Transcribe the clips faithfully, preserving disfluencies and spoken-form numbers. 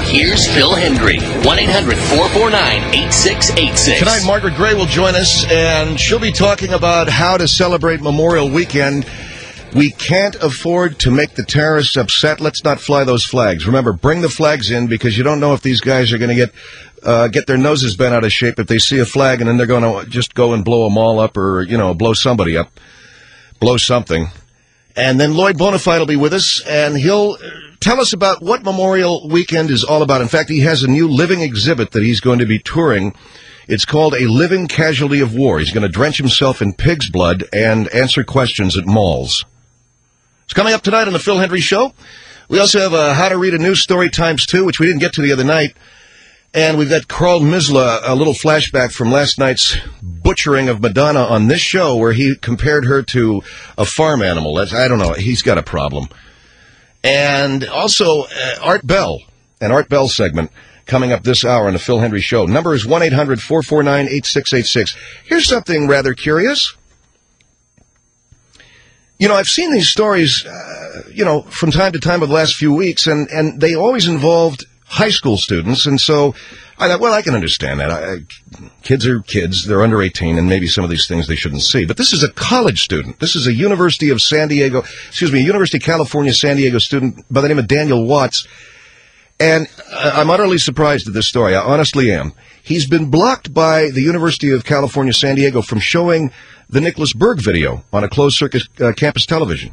Here's Phil Hendry, one eight hundred four four nine eight six eight six. Tonight, Margaret Gray will join us, and she'll be talking about how to celebrate Memorial Weekend. We can't afford to make the terrorists upset. Let's not fly those flags. Remember, bring the flags in, because you don't know if these guys are going to get uh, get their noses bent out of shape if they see a flag, and then they're going to just go and blow them all up, or, you know, blow somebody up, blow something. And then Lloyd Bonafide will be with us, and he'll tell us about what Memorial Weekend is all about. In fact, he has a new living exhibit that he's going to be touring. It's called A Living Casualty of War. He's going to drench himself in pig's blood and answer questions at malls. It's coming up tonight on the Phil Hendry Show. We also have uh, How to Read a News Story times two, which we didn't get to the other night. And we've got Carl Misla, a little flashback from last night's butchering of Madonna on this show, where he compared her to a farm animal. That's, I don't know. He's got a problem. And also, uh, Art Bell, an Art Bell segment coming up this hour on the Phil Hendry Show. Number is one eight hundred four four nine eight six eight six. Here's something rather curious. You know, I've seen these stories, uh, you know, from time to time over the last few weeks, and, and they always involved high school students, and so I thought, well, I can understand that. I, I, kids are kids. They're under eighteen, and maybe some of these things they shouldn't see. But this is a college student. This is a University of San Diego, excuse me, a University of California, San Diego student by the name of Daniel Watts. And uh, I'm utterly surprised at this story. I honestly am. He's been blocked by the University of California, San Diego from showing the Nicholas Berg video on a closed-circuit uh, campus television.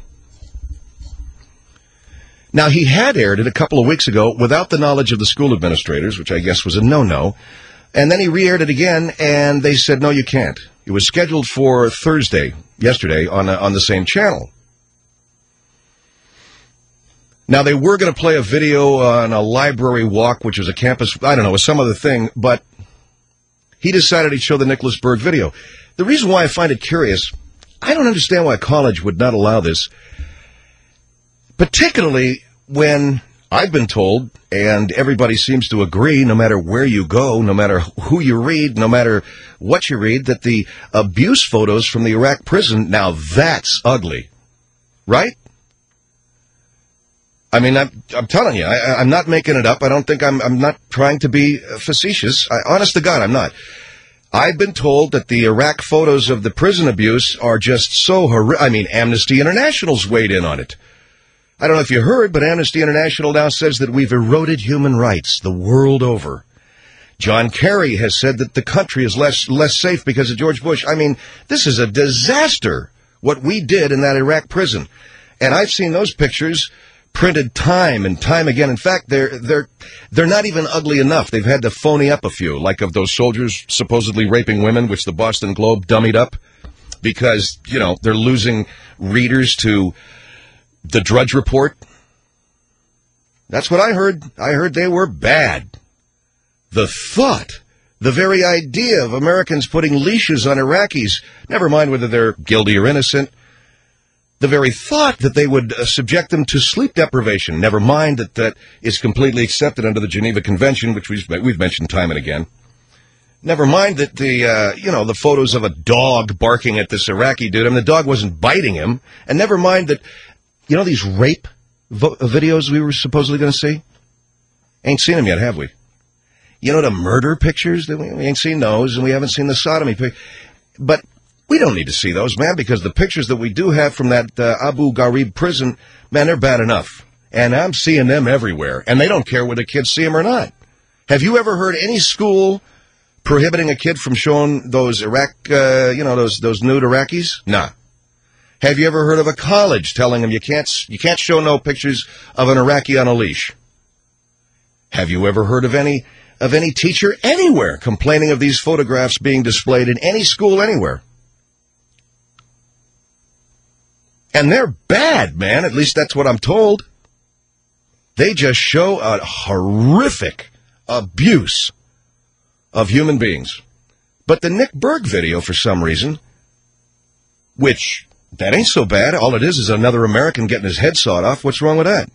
Now, he had aired it a couple of weeks ago without the knowledge of the school administrators, which I guess was a no-no. And then he re-aired it again, and they said, no, you can't. It was scheduled for Thursday, yesterday, on, a, on the same channel. Now, they were going to play a video on a library walk, which was a campus, I don't know, it was some other thing, but he decided he'd show the Nicholas Berg video. The reason why I find it curious, I don't understand why a college would not allow this, particularly when I've been told, and everybody seems to agree, no matter where you go, no matter who you read, no matter what you read, that the abuse photos from the Iraq prison, now that's ugly, right? I mean, I'm, I'm telling you, I, I'm not making it up. I don't think I'm, I'm not trying to be facetious. I, honest to God, I'm not. I've been told that the Iraq photos of the prison abuse are just so horrific. I mean, Amnesty International's weighed in on it. I don't know if you heard, but Amnesty International now says that we've eroded human rights the world over. John Kerry has said that the country is less less safe because of George Bush. I mean, this is a disaster, what we did in that Iraq prison. And I've seen those pictures printed time and time again. In fact, they're they're they're not even ugly enough. They've had to phony up a few, like of those soldiers supposedly raping women, which the Boston Globe dummied up because, you know, they're losing readers to the Drudge Report. That's what I heard. I heard they were bad. The thought, the very idea of Americans putting leashes on Iraqis, never mind whether they're guilty or innocent, the very thought that they would uh, subject them to sleep deprivation, never mind that that is completely accepted under the Geneva Convention, which we've, we've mentioned time and again. Never mind that the, uh, you know, the photos of a dog barking at this Iraqi dude. I mean, the dog wasn't biting him. And never mind that, you know, these rape vo- videos we were supposedly going to see? Ain't seen them yet, have we? You know, the murder pictures, we ain't seen those, and we haven't seen the sodomy pictures. But we don't need to see those, man, because the pictures that we do have from that uh, Abu Ghraib prison, man, they're bad enough. And I'm seeing them everywhere, and they don't care whether kids see them or not. Have you ever heard any school prohibiting a kid from showing those Iraq, uh, you know, those those nude Iraqis? Nah. Have you ever heard of a college telling them you can't you can't show no pictures of an Iraqi on a leash? Have you ever heard of any of any teacher anywhere complaining of these photographs being displayed in any school anywhere? And they're bad, man. At least that's what I'm told. They just show a horrific abuse of human beings. But the Nick Berg video, for some reason, which, that ain't so bad. All it is is another American getting his head sawed off. What's wrong with that?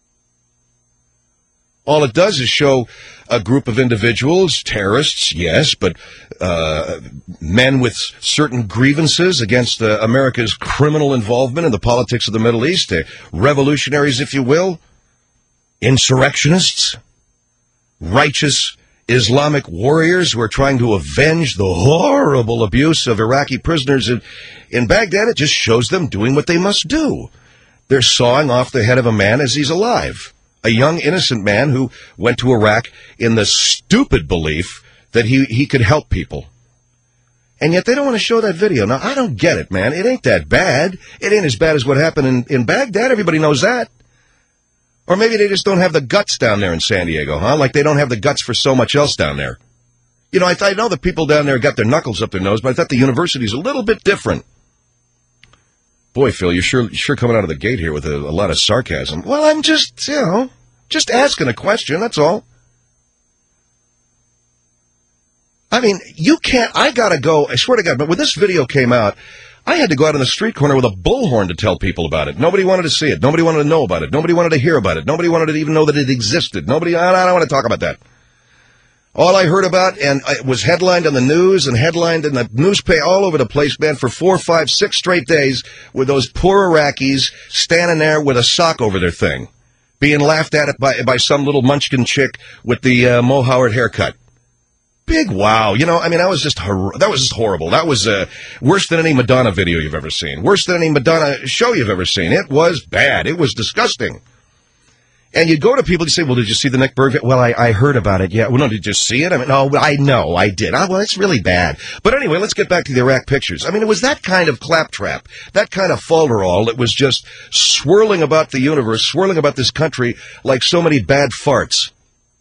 All it does is show a group of individuals, terrorists, yes, but uh, men with certain grievances against uh, America's criminal involvement in the politics of the Middle East, uh, revolutionaries, if you will, insurrectionists. righteous Islamic warriors who are trying to avenge the horrible abuse of Iraqi prisoners in, in Baghdad. It just shows them doing what they must do. They're sawing off the head of a man as he's alive. A young, innocent man who went to Iraq in the stupid belief that he, he could help people. And yet they don't want to show that video. Now, I don't get it, man. It ain't that bad. It ain't as bad as what happened in, in Baghdad. Everybody knows that. Or maybe they just don't have the guts down there in San Diego, huh? Like they don't have the guts for so much else down there. You know, I, th- I know the people down there got their knuckles up their nose, but I thought the university's a little bit different. Boy, Phil, you're sure, sure coming out of the gate here with a, a lot of sarcasm. Well, I'm just, you know, just asking a question, that's all. I mean, you can't, I gotta go, I swear to God, but when this video came out, I had to go out on the street corner with a bullhorn to tell people about it. Nobody wanted to see it. Nobody wanted to know about it. Nobody wanted to hear about it. Nobody wanted to even know that it existed. Nobody, I don't want to talk about that. All I heard about, and it was headlined on the news and headlined in the newspaper all over the place, man, for four, five, six straight days with those poor Iraqis standing there with a sock over their thing, being laughed at by, by some little munchkin chick with the uh, Mo Howard haircut. Big wow. You know, I mean, that was just hor- that was just horrible. That was uh, worse than any Madonna video you've ever seen. Worse than any Madonna show you've ever seen. It was bad. It was disgusting. And you go to people and say, well, did you see the Nick Berg video? Well, I, I heard about it. Yeah. Well, no, did you see it? I mean, no, I know I did. Oh, well, it's really bad. But anyway, let's get back to the Iraq pictures. I mean, it was that kind of claptrap, that kind of falderall that was just swirling about the universe, swirling about this country like so many bad farts.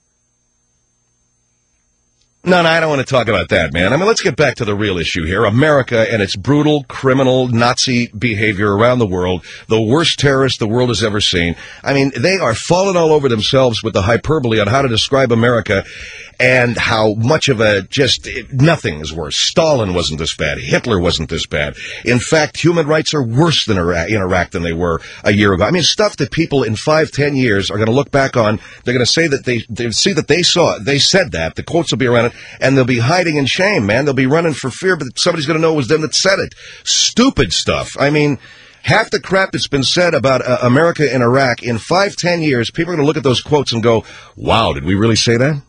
No, no, I don't want to talk about that, man. I mean, let's get back to the real issue here. America and its brutal, criminal, Nazi behavior around the world, the worst terrorists the world has ever seen. I mean, they are falling all over themselves with the hyperbole on how to describe America and how much of a just, nothing is worse. Stalin wasn't this bad. Hitler wasn't this bad. In fact, human rights are worse than Iraq, in Iraq than they were a year ago. I mean, stuff that people in five, ten years are going to look back on. They're going to say that they, they see that they saw it. They said that. The quotes will be around it. And they'll be hiding in shame, man. They'll be running for fear, but somebody's going to know it was them that said it. Stupid stuff. I mean, half the crap that's been said about uh, America and Iraq in five, ten years, people are going to look at those quotes and go, wow, did we really say that?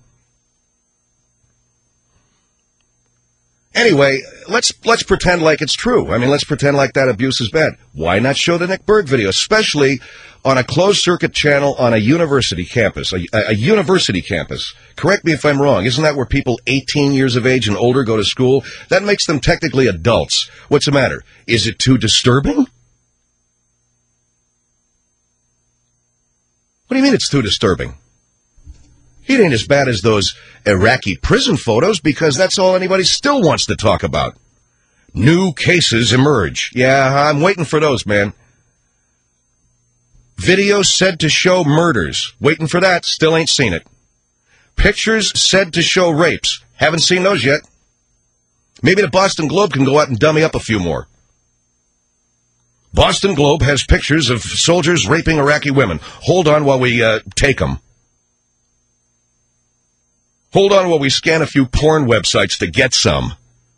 Anyway, let's let's pretend like it's true. I mean, let's pretend like that abuse is bad. Why not show the Nick Berg video, especially on a closed-circuit channel on a university campus, a, a university campus? Correct me if I'm wrong. Isn't that where people eighteen years of age and older go to school? That makes them technically adults. What's the matter? Is it too disturbing? What do you mean it's too disturbing? It ain't as bad as those Iraqi prison photos because that's all anybody still wants to talk about. New cases emerge. Yeah, I'm waiting for those, man. Videos said to show murders. Waiting for that. Still ain't seen it. Pictures said to show rapes. Haven't seen those yet. Maybe the Boston Globe can go out and dummy up a few more. Boston Globe has pictures of soldiers raping Iraqi women. Hold on while we uh, take them. Hold on while we scan a few porn websites to get some.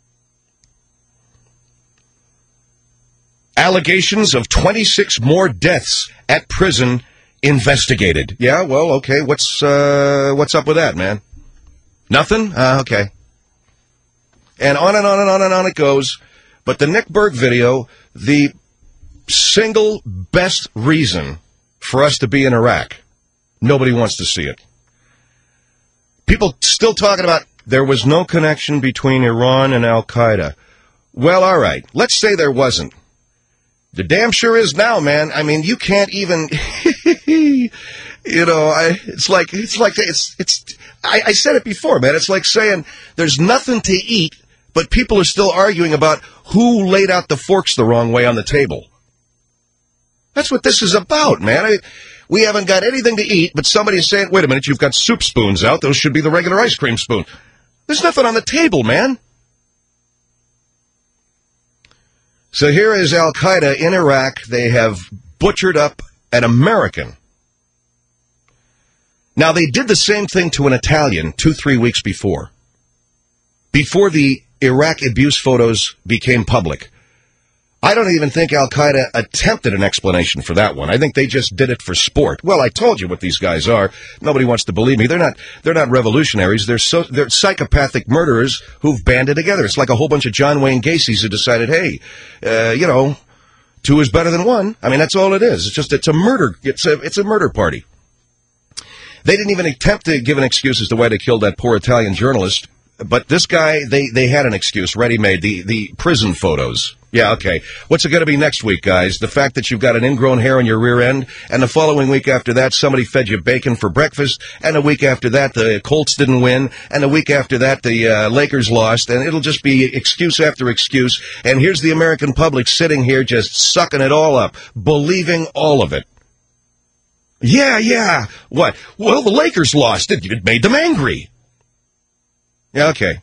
Allegations of twenty-six more deaths at prison investigated. Yeah, well, okay, what's uh, what's up with that, man? Nothing? Uh, okay. And on and on and on and on it goes. But the Nick Berg video, the single best reason for us to be in Iraq, nobody wants to see it. People still talking about there was no connection between Iran and Al-Qaeda. Well, all right. Let's say there wasn't. The damn sure is now, man. I mean, you can't even, you know, I, it's like, it's like, it's, it's, I, I said it before, man. It's like saying there's nothing to eat, but people are still arguing about who laid out the forks the wrong way on the table. That's what this is about, man. I, We haven't got anything to eat, but somebody's saying, wait a minute, you've got soup spoons out. Those should be the regular ice cream spoon. There's nothing on the table, man. So here is Al-Qaeda in Iraq. They have butchered up an American. Now, they did the same thing to an Italian two, three weeks before. Before the Iraq abuse photos became public. I don't even think Al-Qaeda attempted an explanation for that one. I think they just did it for sport. Well, I told you what these guys are. Nobody wants to believe me. They're not, they're not revolutionaries. They're so, they're psychopathic murderers who've banded together. It's like a whole bunch of John Wayne Gacy's who decided, hey, uh, you know, two is better than one. I mean, that's all it is. It's just, it's a murder, it's a, it's a murder party. They didn't even attempt to give an excuse as to why they killed that poor Italian journalist. But this guy, they, they had an excuse ready-made, the, the prison photos. Yeah, okay. What's it going to be next week, guys? The fact that you've got an ingrown hair on your rear end, and the following week after that, somebody fed you bacon for breakfast, and the week after that, the Colts didn't win, and the week after that, the uh, Lakers lost, and it'll just be excuse after excuse, and here's the American public sitting here just sucking it all up, believing all of it. Yeah, yeah. What? Well, the Lakers lost. It, it made them angry. Yeah, okay.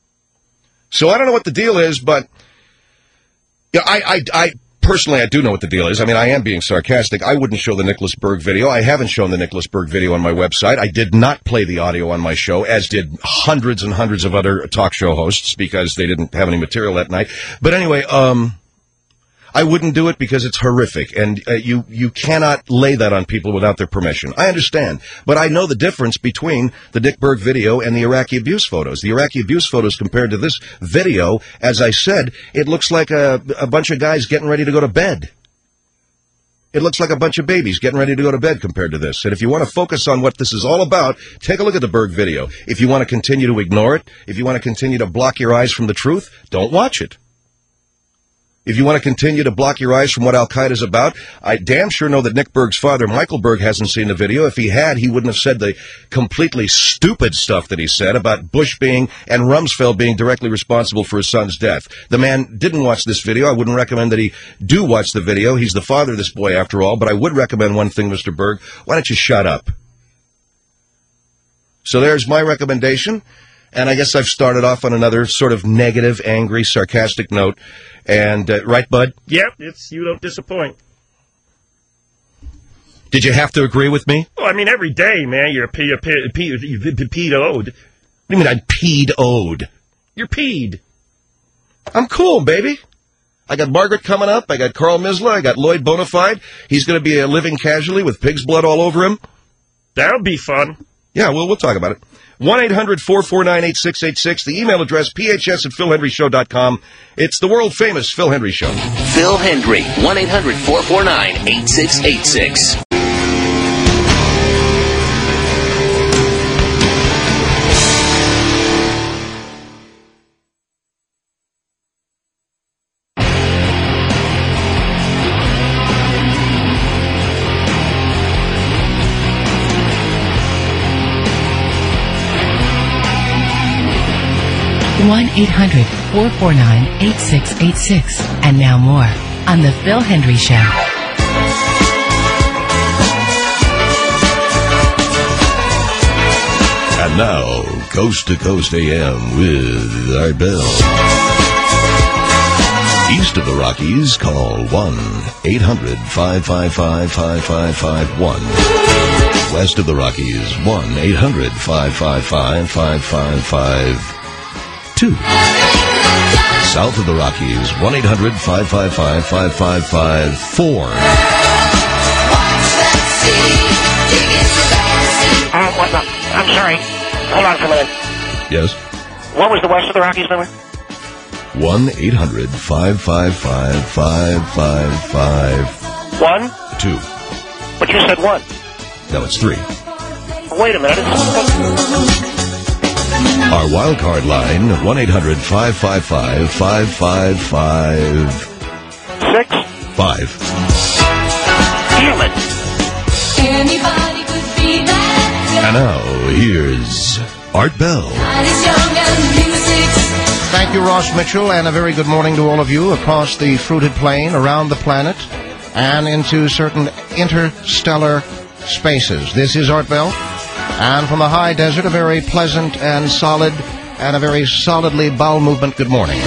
So I don't know what the deal is, but yeah, I, I, I personally, I do know what the deal is. I mean, I am being sarcastic. I wouldn't show the Nicholas Berg video. I haven't shown the Nicholas Berg video on my website. I did not play the audio on my show, as did hundreds and hundreds of other talk show hosts, because they didn't have any material that night. But anyway, um... I wouldn't do it because it's horrific, and uh, you, you cannot lay that on people without their permission. I understand, but I know the difference between the Dick Berg video and the Iraqi abuse photos. The Iraqi abuse photos compared to this video, as I said, it looks like a, a bunch of guys getting ready to go to bed. It looks like a bunch of babies getting ready to go to bed compared to this. And if you want to focus on what this is all about, take a look at the Berg video. If you want to continue to ignore it, if you want to continue to block your eyes from the truth, don't watch it. If you want to continue to block your eyes from what Al-Qaeda is about, I damn sure know that Nick Berg's father, Michael Berg, hasn't seen the video. If he had, he wouldn't have said the completely stupid stuff that he said about Bush being and Rumsfeld being directly responsible for his son's death. The man didn't watch this video. I wouldn't recommend that he do watch the video. He's the father of this boy, after all. But I would recommend one thing, Mister Berg. Why don't you shut up? So there's my recommendation. And I guess I've started off on another sort of negative, angry, sarcastic note. And, uh, right, Bud? Yep, it's you don't disappoint. Did you have to agree with me? Well, I mean, every day, man, you're pe- pe- pe- pe- peed-o'd. What do you mean I'm peed-o'd? You're peed. I'm cool, baby. I got Margaret coming up. I got Carl Misla. I got Lloyd Bonafide. He's going to be a living casualty with pig's blood all over him. That'll be fun. Yeah, well, we'll talk about it. one eight hundred four four nine eight six eight six. The email address, p h s at phil hendry show dot com. It's the world-famous Phil Hendry Show. Phil Hendry, one eight hundred four four nine eight six eight six. one eight hundred four four nine eight six eight six. And now more on The Phil Hendry Show. And now, Coast to Coast A M with Art Bell. East of the Rockies, call one eight hundred five five five five five five one. West of the Rockies, one eight hundred five five five five five five two. South of the Rockies, one eight hundred five five five five five five four. Uh, what the? I'm sorry. Hold on for a minute. Yes? What was the West of the Rockies number? one eight hundred five five five five five five One? two. But you said one. No, it's three. Wait a minute. Our wild card line, one eight hundred five five five five five five Six? five. Damn it. Anybody could be that. And now, here's Art Bell. Thank you, Ross Mitchell, and a very good morning to all of you across the fruited plain, around the planet, and into certain interstellar spaces. This is Art Bell, and from the high desert, a very pleasant and solid, and a very solidly bowel movement good morning.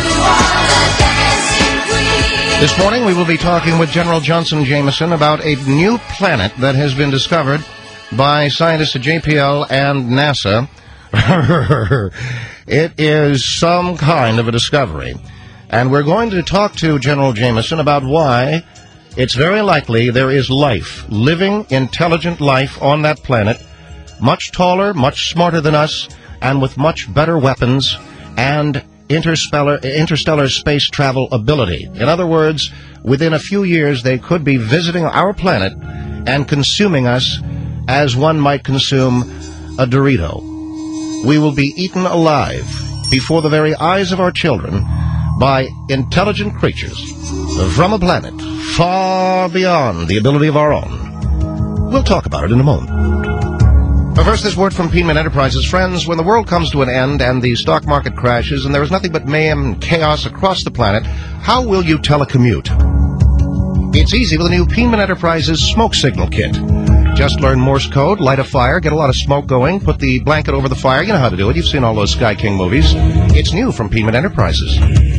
This morning, we will be talking with General Johnson Jameson about a new planet that has been discovered by scientists at J P L and NASA. It is some kind of a discovery. And we're going to talk to General Jameson about why it's very likely there is life, living, intelligent life on that planet, much taller, much smarter than us, and with much better weapons and interstellar, interstellar space travel ability. In other words, within a few years, they could be visiting our planet and consuming us as one might consume a Dorito. We will be eaten alive before the very eyes of our children by intelligent creatures from a planet far beyond the ability of our own. We'll talk about it in a moment. But first, this word from Penman Enterprises. Friends, when the world comes to an end and the stock market crashes and there is nothing but mayhem and chaos across the planet, how will you telecommute? It's easy with the new Penman Enterprises smoke signal kit. Just learn Morse code, light a fire, get a lot of smoke going, put the blanket over the fire. You know how to do it. You've seen all those Sky King movies. It's new from Penman Enterprises.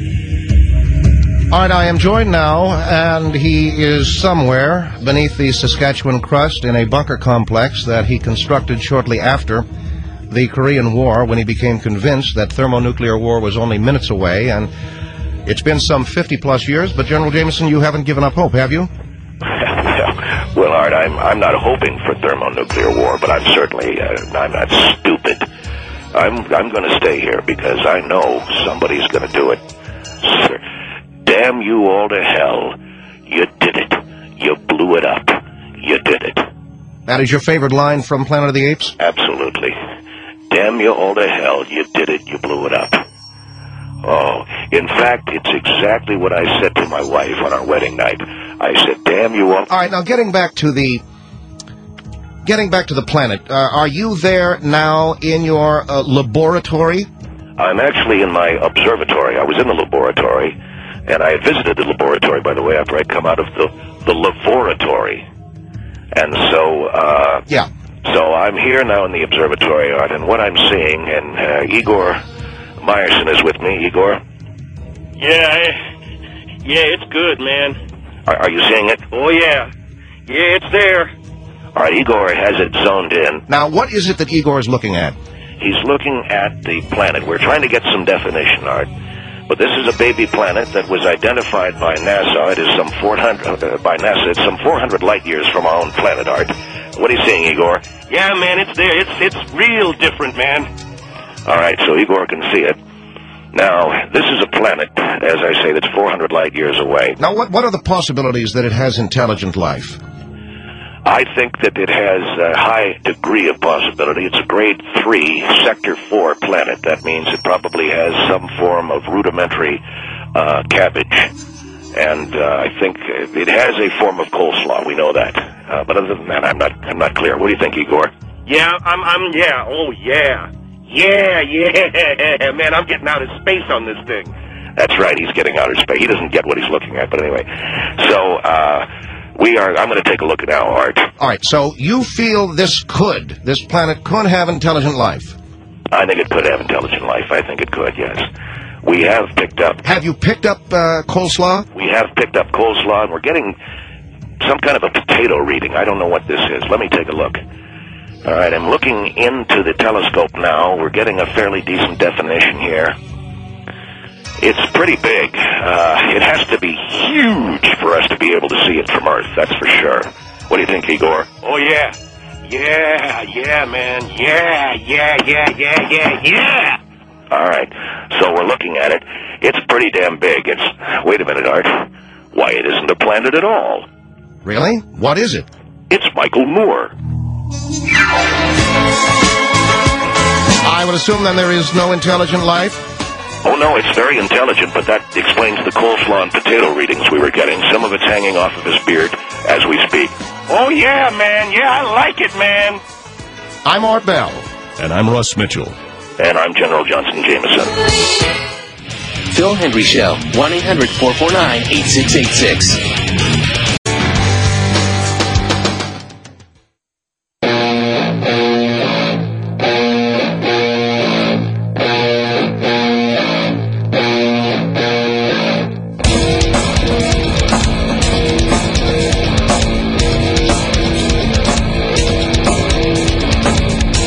All right, I am joined now, and he is somewhere beneath the Saskatchewan crust in a bunker complex that he constructed shortly after the Korean War, when he became convinced that thermonuclear war was only minutes away. And it's been some fifty-plus years, but General Jameson, you haven't given up hope, have you? Well, Art, I'm I'm not hoping for thermonuclear war, but I'm certainly uh, I'm not stupid. I'm I'm going to stay here because I know somebody's going to do it. Sir, damn you all to hell! You did it. You blew it up. You did it. That is your favorite line from Planet of the Apes? Absolutely. Damn you all to hell! You did it. You blew it up. Oh, in fact, it's exactly what I said to my wife on our wedding night. I said, damn you all. All right, now getting back to the getting back to the planet, uh, are you there now in your uh, laboratory? I'm actually in my observatory. I was in the laboratory, and I visited the laboratory, by the way, after I'd come out of the, the laboratory. And so, uh... Yeah. So I'm here now in the observatory, Art, and what I'm seeing, and uh, Igor Meyerson is with me. Igor? Yeah, I, yeah, it's good, man. Are, are you seeing it? Oh, yeah. Yeah, it's there. All right, Igor has it zoned in. Now, what is it that Igor is looking at? He's looking at the planet. We're trying to get some definition, Art. But this is a baby planet that was identified by NASA. It is some four hundred, uh, by NASA, it's some four hundred light years from our own planet, Art. What are you seeing, Igor? Yeah, man, it's there. It's, it's real different, man. All right, so Igor can see it. Now, this is a planet, as I say, that's four hundred light years away. Now, what, what are the possibilities that it has intelligent life? I think that it has a high degree of possibility. It's a grade three, sector four planet. That means it probably has some form of rudimentary uh, cabbage. And uh, I think it has a form of coleslaw. We know that. Uh, but other than that, I'm not I'm not clear. What do you think, Igor? Yeah, I'm, I'm, yeah, oh, yeah. Yeah, yeah, man, I'm getting out of space on this thing. That's right, he's getting outer space. He doesn't get what he's looking at, but anyway. So, uh, we are, I'm going to take a look now, Art. All right, so you feel this could, this planet could have intelligent life? I think it could have intelligent life. I think it could, yes. We have picked up... Have you picked up uh, coleslaw? We have picked up coleslaw, and we're getting some kind of a potato reading. I don't know what this is. Let me take a look. All right, I'm looking into the telescope now. We're getting a fairly decent definition here. It's pretty big. Uh, it has to be huge for us to be able to see it from Earth, that's for sure. What do you think, Igor? Oh, yeah. Yeah, yeah, man. Yeah, yeah, yeah, yeah, yeah, yeah. All right, so we're looking at it. It's pretty damn big. It's... Wait a minute, Art. Why, it isn't a planet at all. Really? What is it? It's Michael Moore. I would assume then there is no intelligent life? Oh, no, it's very intelligent, but that explains the coleslaw and potato readings we were getting. Some of it's hanging off of his beard as we speak. Oh, yeah, man. Yeah, I like it, man. I'm Art Bell. And I'm Russ Mitchell. And I'm General Johnson Jameson. Phil Hendry Show, one eight hundred four four nine eight six eight six.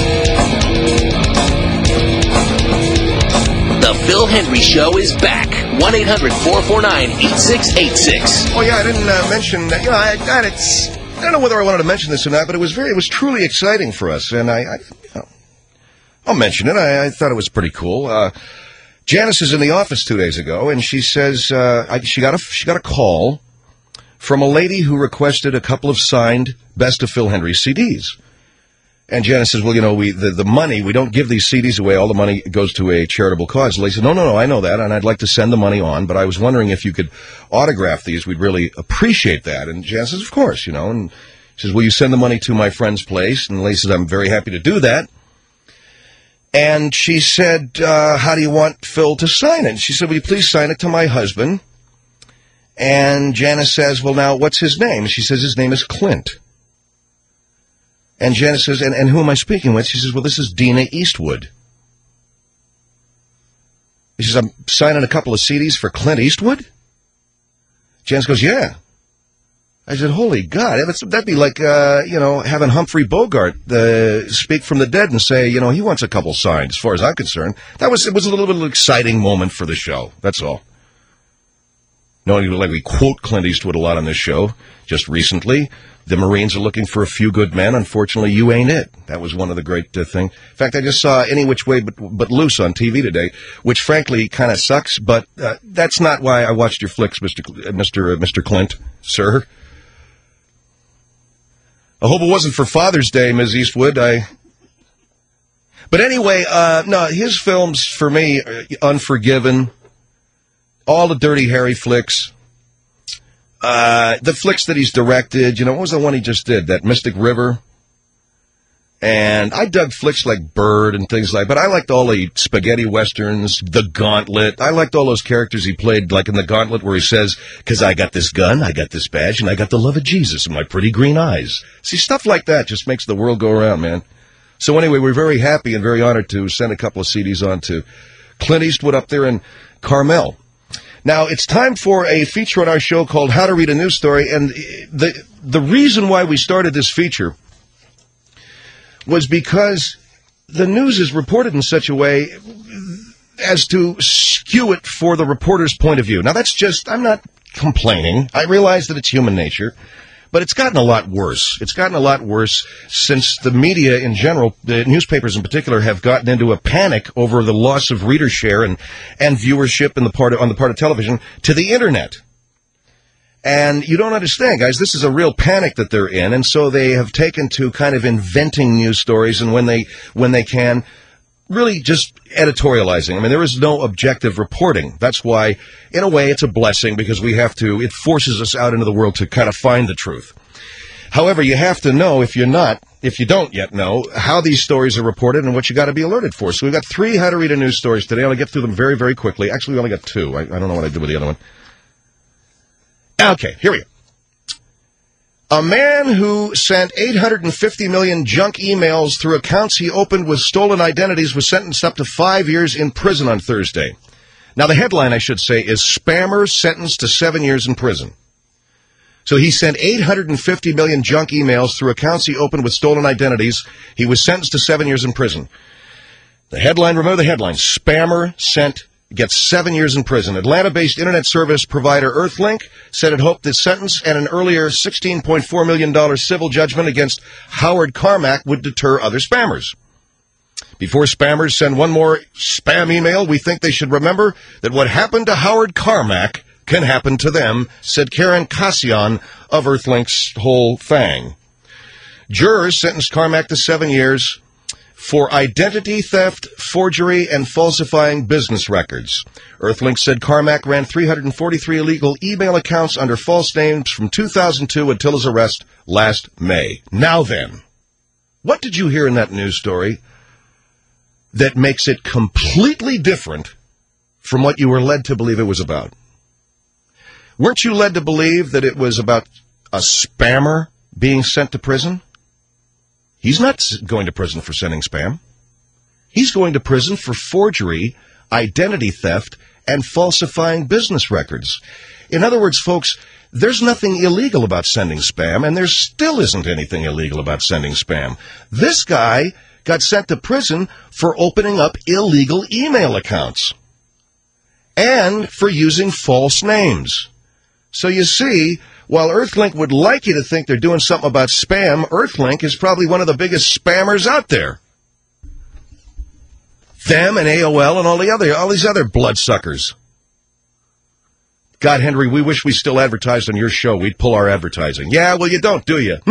The Phil Hendry Show is back. one eight hundred four four nine eight six eight six. Oh, yeah, I didn't uh, mention, you know, I, I, it's, I don't know whether I wanted to mention this or not, but it was very, it was truly exciting for us, and I, I you know, I'll mention it. I, I thought it was pretty cool. Uh, Janice is in the office two days ago, and she says uh, I, she got a she got a call from a lady who requested a couple of signed Best of Phil Hendrie C Ds. And Janice says, well, you know, we the, the money, we don't give these C Ds away. All the money goes to a charitable cause. And they said, no, no, no, I know that, and I'd like to send the money on, but I was wondering if you could autograph these. We'd really appreciate that. And Janice says, of course, you know. And she says, will you send the money to my friend's place? And Lacey says, I'm very happy to do that. And she said, uh, how do you want Phil to sign it? And she said, will you please sign it to my husband? And Janice says, well, now, what's his name? She says, his name is Clint. And Janice says, and, and who am I speaking with? She says, well, this is Dina Eastwood. She says, I'm signing a couple of C Ds for Clint Eastwood? Janice goes, yeah. I said, holy God, that'd be like, uh, you know, having Humphrey Bogart uh, speak from the dead and say, you know, he wants a couple signed, as far as I'm concerned. That was, it was a little bit of an exciting moment for the show, that's all. No, like we quote Clint Eastwood a lot on this show. Just recently, the Marines are looking for a few good men. Unfortunately, you ain't it. That was one of the great uh, things. In fact, I just saw Any Which Way But, but Loose on T V today, which frankly kind of sucks, but uh, that's not why I watched your flicks, Mister Cl- Mister Uh, Mister Clint, sir. I hope it wasn't for Father's Day, Miz Eastwood. I... But anyway, uh, no, his films, for me, uh, Unforgiven, all the Dirty Harry flicks, uh, the flicks that he's directed, you know, what was the one he just did, that Mystic River? And I dug flicks like Bird and things like, but I liked all the spaghetti westerns, The Gauntlet. I liked all those characters he played, like in The Gauntlet where he says, because I got this gun, I got this badge, and I got the love of Jesus in my pretty green eyes. See, stuff like that just makes the world go around, man. So anyway, we're very happy and very honored to send a couple of C Ds on to Clint Eastwood up there in Carmel. Now, it's time for a feature on our show called How to Read a News Story, and the the reason why we started this feature was because the news is reported in such a way as to skew it for the reporter's point of view. Now, that's just, I'm not complaining. I realize that it's human nature, but it's gotten a lot worse. It's gotten a lot worse since the media in general, the newspapers in particular, have gotten into a panic over the loss of reader share and, and viewership in the part of, on the part of television to the Internet. And you don't understand, guys, this is a real panic that they're in, and so they have taken to kind of inventing news stories, and when they when they can, really just editorializing. I mean, there is no objective reporting. That's why, in a way, it's a blessing, because we have to, it forces us out into the world to kind of find the truth. However, you have to know, if you're not, if you don't yet know, how these stories are reported and what you got to be alerted for. So we've got three How to Read a News stories today. I'll get through them very, very quickly. Actually, we only got two. I, I don't know what I did with the other one. Okay, here we go. A man who sent eight hundred fifty million junk emails through accounts he opened with stolen identities was sentenced up to five years in prison on Thursday. Now, the headline, I should say, is Spammer Sentenced to Seven Years in Prison. So he sent eight hundred fifty million junk emails through accounts he opened with stolen identities. He was sentenced to seven years in prison. The headline, remember the headline, Spammer sent gets seven years in prison. Atlanta-based internet service provider Earthlink said it hoped this sentence and an earlier sixteen point four million dollars civil judgment against Howard Carmack would deter other spammers. Before spammers send one more spam email, we think they should remember that what happened to Howard Carmack can happen to them, said Karen Cassian of Earthlink's whole thing. Jurors sentenced Carmack to seven years for identity theft, forgery, and falsifying business records. Earthlink said Carmack ran three hundred forty-three illegal email accounts under false names from two thousand two until his arrest last May. Now then, what did you hear in that news story that makes it completely different from what you were led to believe it was about? Weren't you led to believe that it was about a spammer being sent to prison? He's not going to prison for sending spam. He's going to prison for forgery, identity theft, and falsifying business records. In other words, folks, there's nothing illegal about sending spam, and there still isn't anything illegal about sending spam. This guy got sent to prison for opening up illegal email accounts. and for using false names. So you see, while Earthlink would like you to think they're doing something about spam, Earthlink is probably one of the biggest spammers out there. Them and A O L and all the other, all these other bloodsuckers. God, Henry, we wish we still advertised on your show. We'd pull our advertising. Yeah, well, you don't, do you?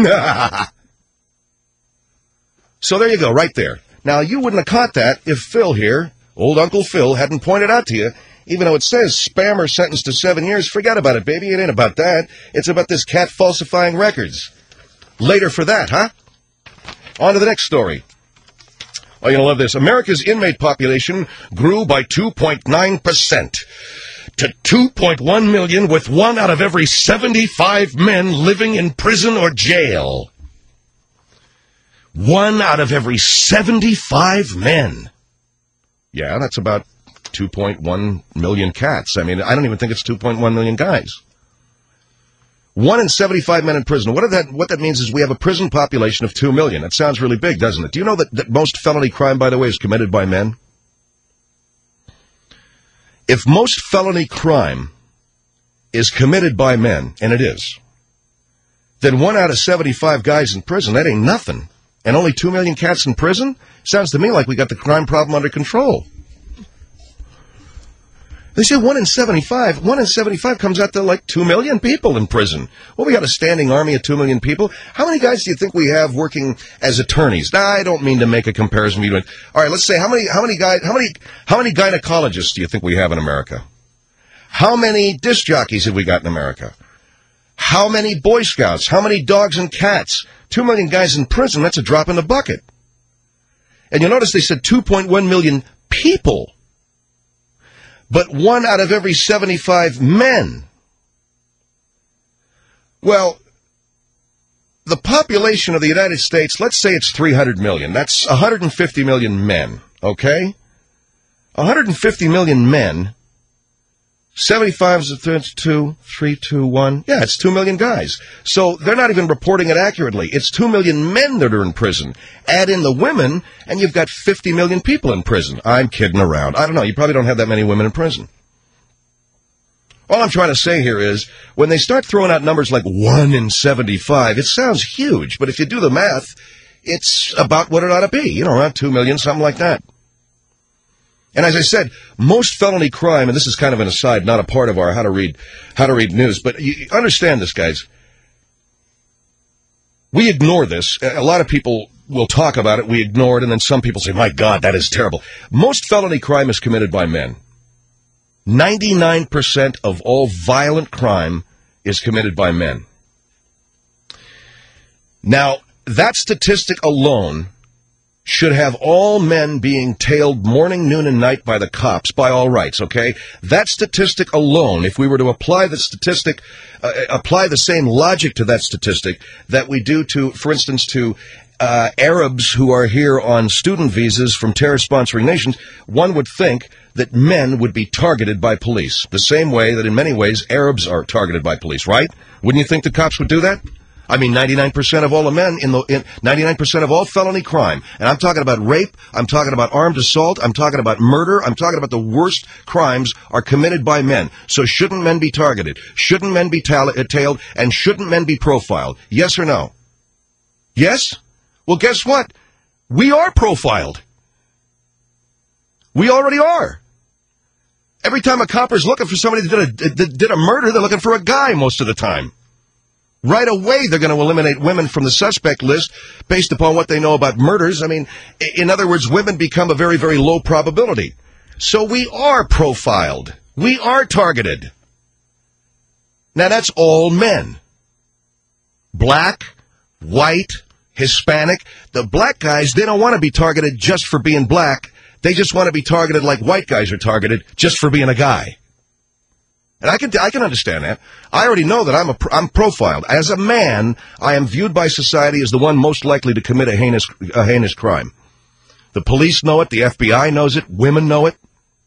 So there you go, right there. Now, you wouldn't have caught that if Phil here, old Uncle Phil, hadn't pointed out to you, even though it says spammer sentenced to seven years, forget about it, baby. It ain't about that. It's about this cat falsifying records. Later for that, huh? On to the next story. Oh, you're going to love this. America's inmate population grew by two point nine percent to two point one million, with one out of every seventy-five men living in prison or jail. One out of every seventy-five men. Yeah, that's about two point one million cats. I mean, I don't even think it's two point one million guys. One in seventy-five men in prison. What, that, what that means is we have a prison population of two million. That sounds really big, doesn't it? Do you know that, that most felony crime, by the way, is committed by men? If most felony crime is committed by men, and it is, then one out of seventy-five guys in prison, that ain't nothing. And only two million cats in prison? Sounds to me like we got the crime problem under control. They say one in seventy-five. One in seventy-five comes out to like two million people in prison. Well, we got a standing army of two million people. How many guys do you think we have working as attorneys? Now, I don't mean to make a comparison between. All right, let's say how many how many guys how many how many gynecologists do you think we have in America? How many disc jockeys have we got in America? How many Boy Scouts? How many dogs and cats? Two million guys in prison. That's a drop in the bucket. And you'll notice they said two point one million people. But one out of every seventy-five men. Well, the population of the United States, let's say it's three hundred million. That's one hundred fifty million men, okay? one hundred fifty million men. seventy-five is two, three, two, one. Yeah, it's two million guys. So they're not even reporting it accurately. It's two million men that are in prison. Add in the women, and you've got fifty million people in prison. I'm kidding around. I don't know. You probably don't have that many women in prison. All I'm trying to say here is, when they start throwing out numbers like one in seventy-five, it sounds huge. But if you do the math, it's about what it ought to be. You know, around two million, something like that. And as I said, most felony crime, and this is kind of an aside, not a part of our how to read how to read news, but you understand this, guys. We ignore this. A lot of people will talk about it, we ignore it, and then some people say, my God, that is terrible. Most felony crime is committed by men. ninety-nine percent of all violent crime is committed by men. Now, that statistic alone should have all men being tailed morning, noon, and night by the cops, by all rights, okay? That statistic alone, if we were to apply the statistic, uh, apply the same logic to that statistic that we do to, for instance, to uh, Arabs who are here on student visas from terror-sponsoring nations, one would think that men would be targeted by police, the same way that in many ways Arabs are targeted by police, right? Wouldn't you think the cops would do that? I mean, ninety-nine percent of all the men in the in, ninety-nine percent of all felony crime, and I'm talking about rape, I'm talking about armed assault, I'm talking about murder, I'm talking about the worst crimes are committed by men. So shouldn't men be targeted? Shouldn't men be ta- tailed? And shouldn't men be profiled? Yes or no? Yes? Well, guess what? We are profiled. We already are. Every time a copper's looking for somebody that did a, that did a murder, they're looking for a guy most of the time. Right away, they're going to eliminate women from the suspect list based upon what they know about murders. I mean, in other words, women become a very, very low probability. So we are profiled. We are targeted. Now, that's all men. Black, white, Hispanic. The black guys, they don't want to be targeted just for being black. They just want to be targeted like white guys are targeted just for being a guy. And I can I can understand that. I already know that I'm a I'm profiled as a man. I am viewed by society as the one most likely to commit a heinous a heinous crime. The police know it. The F B I knows it. Women know it.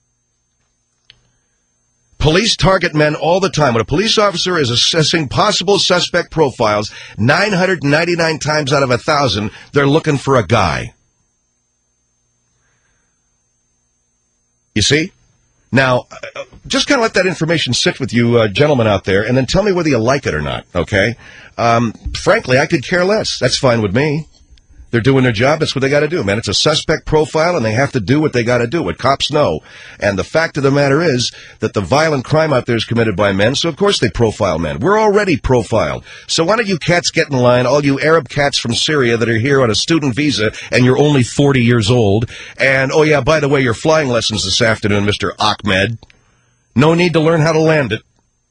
Police target men all the time. When a police officer is assessing possible suspect profiles, nine hundred ninety-nine times out of a thousand, they're looking for a guy. You see? Now, uh, just kind of let that information sit with you uh, gentlemen out there, and then tell me whether you like it or not, okay? Um, frankly, I could care less. That's fine with me. They're doing their job. That's what they got to do, man. It's a suspect profile, and they have to do what they got to do, what cops know. And the fact of the matter is that the violent crime out there is committed by men, so of course they profile men. We're already profiled. So why don't you cats get in line, all you Arab cats from Syria that are here on a student visa, and you're only forty years old. And, oh yeah, by the way, your flying lessons this afternoon, Mister Ahmed. No need to learn how to land it.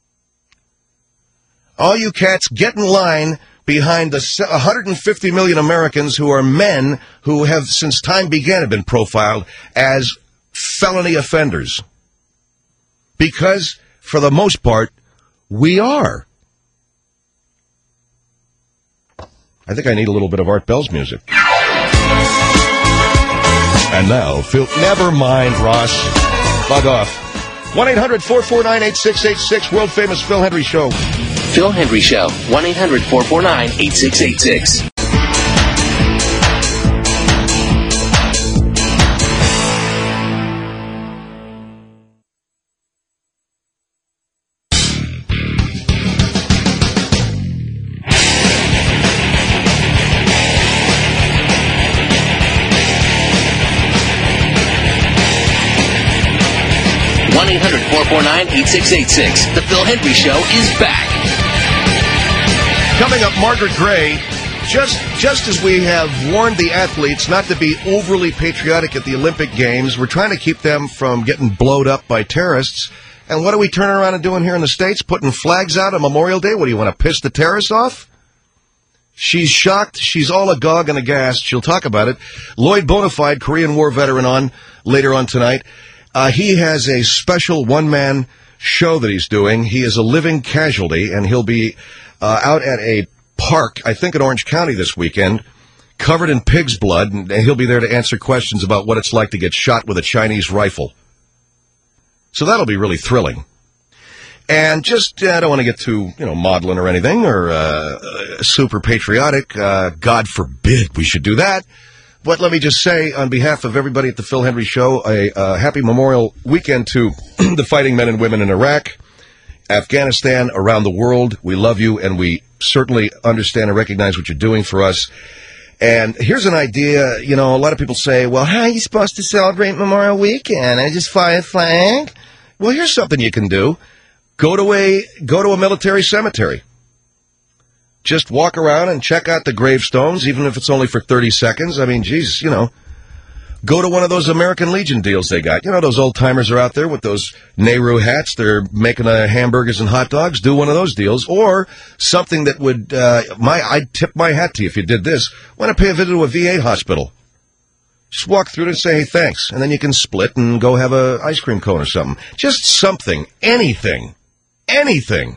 All you cats get in line behind the one hundred fifty million Americans who are men who have, since time began, have been profiled as felony offenders. Because, for the most part, we are. I think I need a little bit of Art Bell's music. And now, Phil... Never mind, Ross. Bug off. one eight hundred four four nine eight six eight six, world-famous Phil Hendry Show. Phil Hendry Show, one eight hundred four four nine eight six eight six. one eight hundred four four nine eight six eight six. The Phil Hendry Show is back. Coming up, Margaret Gray, just just as we have warned the athletes not to be overly patriotic at the Olympic Games, we're trying to keep them from getting blowed up by terrorists. And what are we turning around and doing here in the States? Putting flags out on Memorial Day? What, do you want to piss the terrorists off? She's shocked. She's all agog and aghast. She'll talk about it. Lloyd Bonafide, Korean War veteran, on later on tonight. Uh, he has a special one-man show that he's doing. He is a living casualty, and he'll be uh, out at a park, I think in Orange County this weekend, covered in pig's blood, and he'll be there to answer questions about what it's like to get shot with a Chinese rifle. So that'll be really thrilling. And just, uh, I don't want to get too, you know, maudlin or anything, or uh, uh, super patriotic. Uh, God forbid we should do that. But let me just say, on behalf of everybody at the Phil Hendry Show, a uh, happy Memorial Weekend to the fighting men and women in Iraq, Afghanistan, around the world. We love you, and we certainly understand and recognize what you're doing for us. And here's an idea. You know, a lot of people say, well, how are you supposed to celebrate Memorial Weekend? I just fly a flag? Well, here's something you can do. Go to a, go to a military cemetery. Just walk around and check out the gravestones, even if it's only for thirty seconds. I mean, geez, you know. Go to one of those American Legion deals they got. You know, those old-timers are out there with those Nehru hats. They're making uh, hamburgers and hot dogs. Do one of those deals. Or something that would, uh, my I'd tip my hat to you if you did this. Want to pay a visit to a V A hospital. Just walk through it and say, hey, thanks. And then you can split and go have a ice cream cone or something. Just something. Anything. Anything.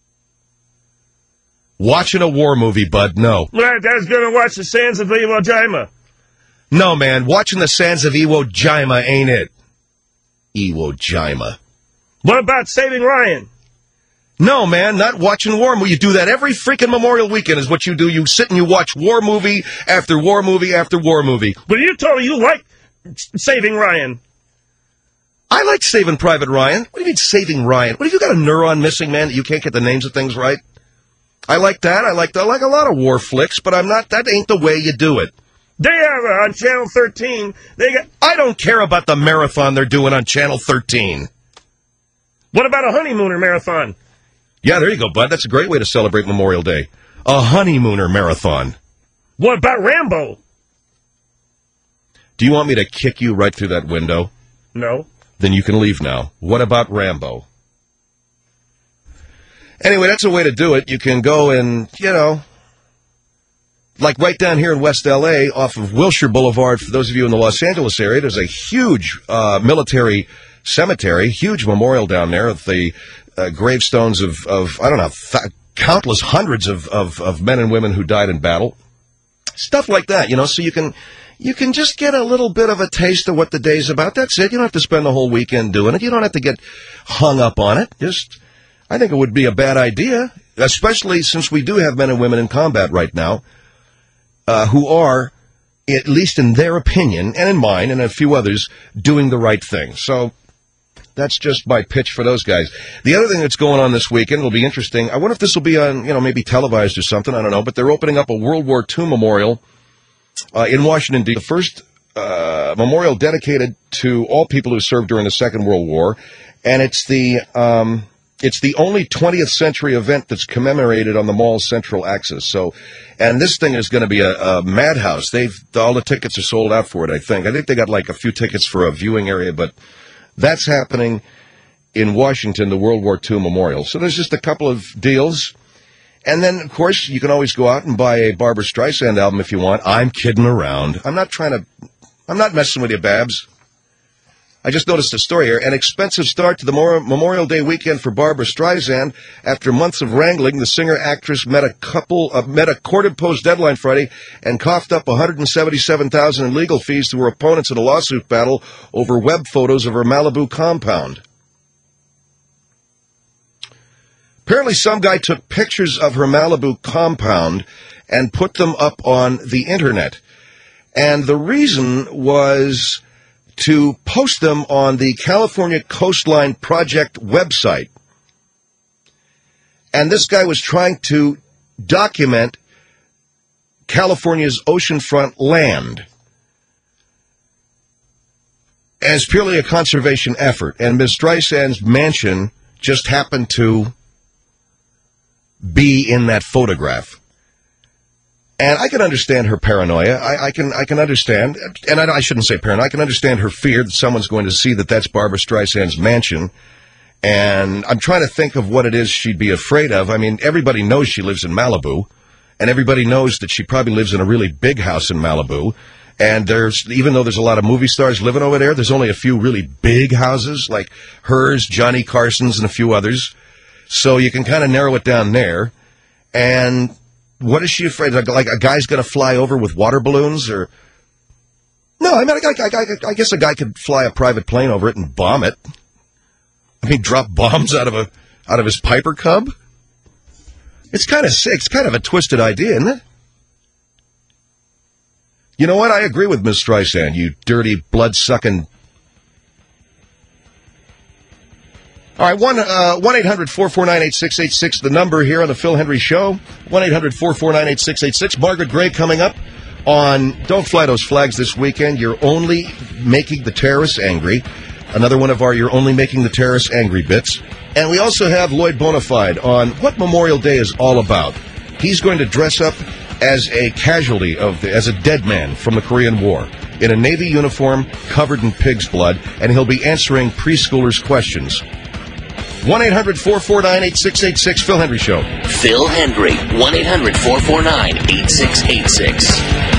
Watching a war movie, bud, no. Right, I was going to watch the Sands of Iwo Jima. No, man, watching the Sands of Iwo Jima ain't it. Iwo Jima. What about Saving Ryan? No, man, not watching war movie. You do that every freaking Memorial Weekend is what you do. You sit and you watch war movie after war movie after war movie. But you told me you like Saving Ryan. I like Saving Private Ryan. What do you mean Saving Ryan? What, have you got a neuron missing, man, that you can't get the names of things right? I like that. I like I like a lot of war flicks, but I'm not. That ain't the way you do it. They have uh, on Channel thirteen. They got. I don't care about the marathon they're doing on Channel thirteen. What about a honeymooner marathon? Yeah, there you go, bud. That's a great way to celebrate Memorial Day. A honeymooner marathon. What about Rambo? Do you want me to kick you right through that window? No. Then you can leave now. What about Rambo? Anyway, that's a way to do it. You can go and, you know, like right down here in West L A off of Wilshire Boulevard, for those of you in the Los Angeles area, there's a huge uh, military cemetery, huge memorial down there of the uh, gravestones of, of, I don't know, th- countless hundreds of, of, of men and women who died in battle. Stuff like that, you know, so you can you can just get a little bit of a taste of what the day's about. That's it. You don't have to spend the whole weekend doing it. You don't have to get hung up on it. Just... I think it would be a bad idea, especially since we do have men and women in combat right now uh, who are, at least in their opinion, and in mine and a few others, doing the right thing. So That's just my pitch for those guys. The other thing that's going on this weekend will be interesting. I wonder if this will be on, you know, maybe televised or something. I don't know. But they're opening up a World War Two memorial uh, in Washington, D C. The first uh, memorial dedicated to all people who served during the Second World War. And it's the um, it's the only twentieth century event that's commemorated on the mall's central axis. So, and this thing is going to be a, a madhouse. They've all the tickets are sold out for it, I think. I think they got like a few tickets for a viewing area, but that's happening in Washington, the World War Two Memorial. So there's just a couple of deals. And then, of course, you can always go out and buy a Barbra Streisand album if you want. I'm kidding around. I'm not trying to, I'm not messing with you, Babs. I just noticed a story here. An expensive start to the Memorial Day weekend for Barbra Streisand. After months of wrangling, the singer-actress met a couple, uh, met a court-imposed deadline Friday and coughed up one hundred seventy-seven thousand dollars in legal fees to her opponents in a lawsuit battle over web photos of her Malibu compound. Apparently, some guy took pictures of her Malibu compound and put them up on the Internet. And the reason was to post them on the California Coastline Project website. And this guy was trying to document California's oceanfront land as purely a conservation effort. And Miz Streisand's mansion just happened to be in that photograph. And I can understand her paranoia. I, I can I can understand, and I, I shouldn't say paranoia, I can understand her fear that someone's going to see that that's Barbra Streisand's mansion. And I'm trying to think of what it is she'd be afraid of. I mean, everybody knows she lives in Malibu, and everybody knows that she probably lives in a really big house in Malibu. And there's, even though there's a lot of movie stars living over there, there's only a few really big houses, like hers, Johnny Carson's, and a few others. So you can kind of narrow it down there. And what is she afraid of? Like a guy's going to fly over with water balloons? Or no, I mean, I, I, I, I guess a guy could fly a private plane over it and bomb it. I mean, drop bombs out of a out of his Piper Cub? It's kind of sick. It's kind of a twisted idea, isn't it? You know what? I agree with Miz Streisand, you dirty, blood-sucking... All right, one uh, one eight hundred four four nine eight six eight six, the number here on the Phil Hendry Show. one eight hundred four four nine eight six eight six. Margaret Gray coming up on Don't Fly Those Flags this weekend. You're only making the terrorists angry. Another one of our You're Only Making the Terrorists Angry bits. And we also have Lloyd Bonafide on what Memorial Day is all about. He's going to dress up as a casualty, of the, as a dead man from the Korean War, in a Navy uniform covered in pig's blood, and he'll be answering preschoolers' questions. one eight hundred four four nine eight six eight six, Phil Hendry Show. Phil Hendry, one eight hundred four four nine eight six eight six.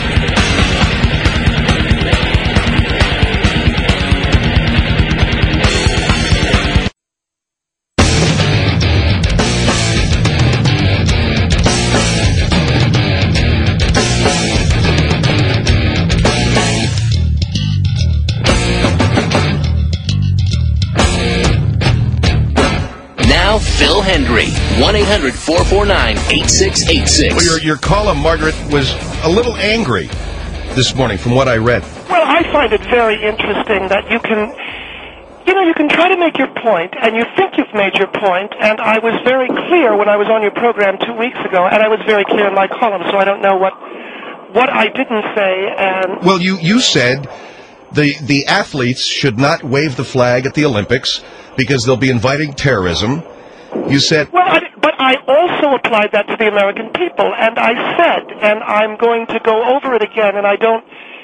Phil Hendry, one eight hundred four four nine eight six eight six. Well, your, your column, Margaret, was a little angry this morning from what I read. Well, I find it very interesting that you can, you know, you can try to make your point, and you think you've made your point, and I was very clear when I was on your program two weeks ago, and I was very clear in my column, so I don't know what what I didn't say. And Well, you, you said the the athletes should not wave the flag at the Olympics because they'll be inviting terrorism. You said... Well, I, but I also applied that to the American people, and I said, and I'm going to go over it again, and I don't...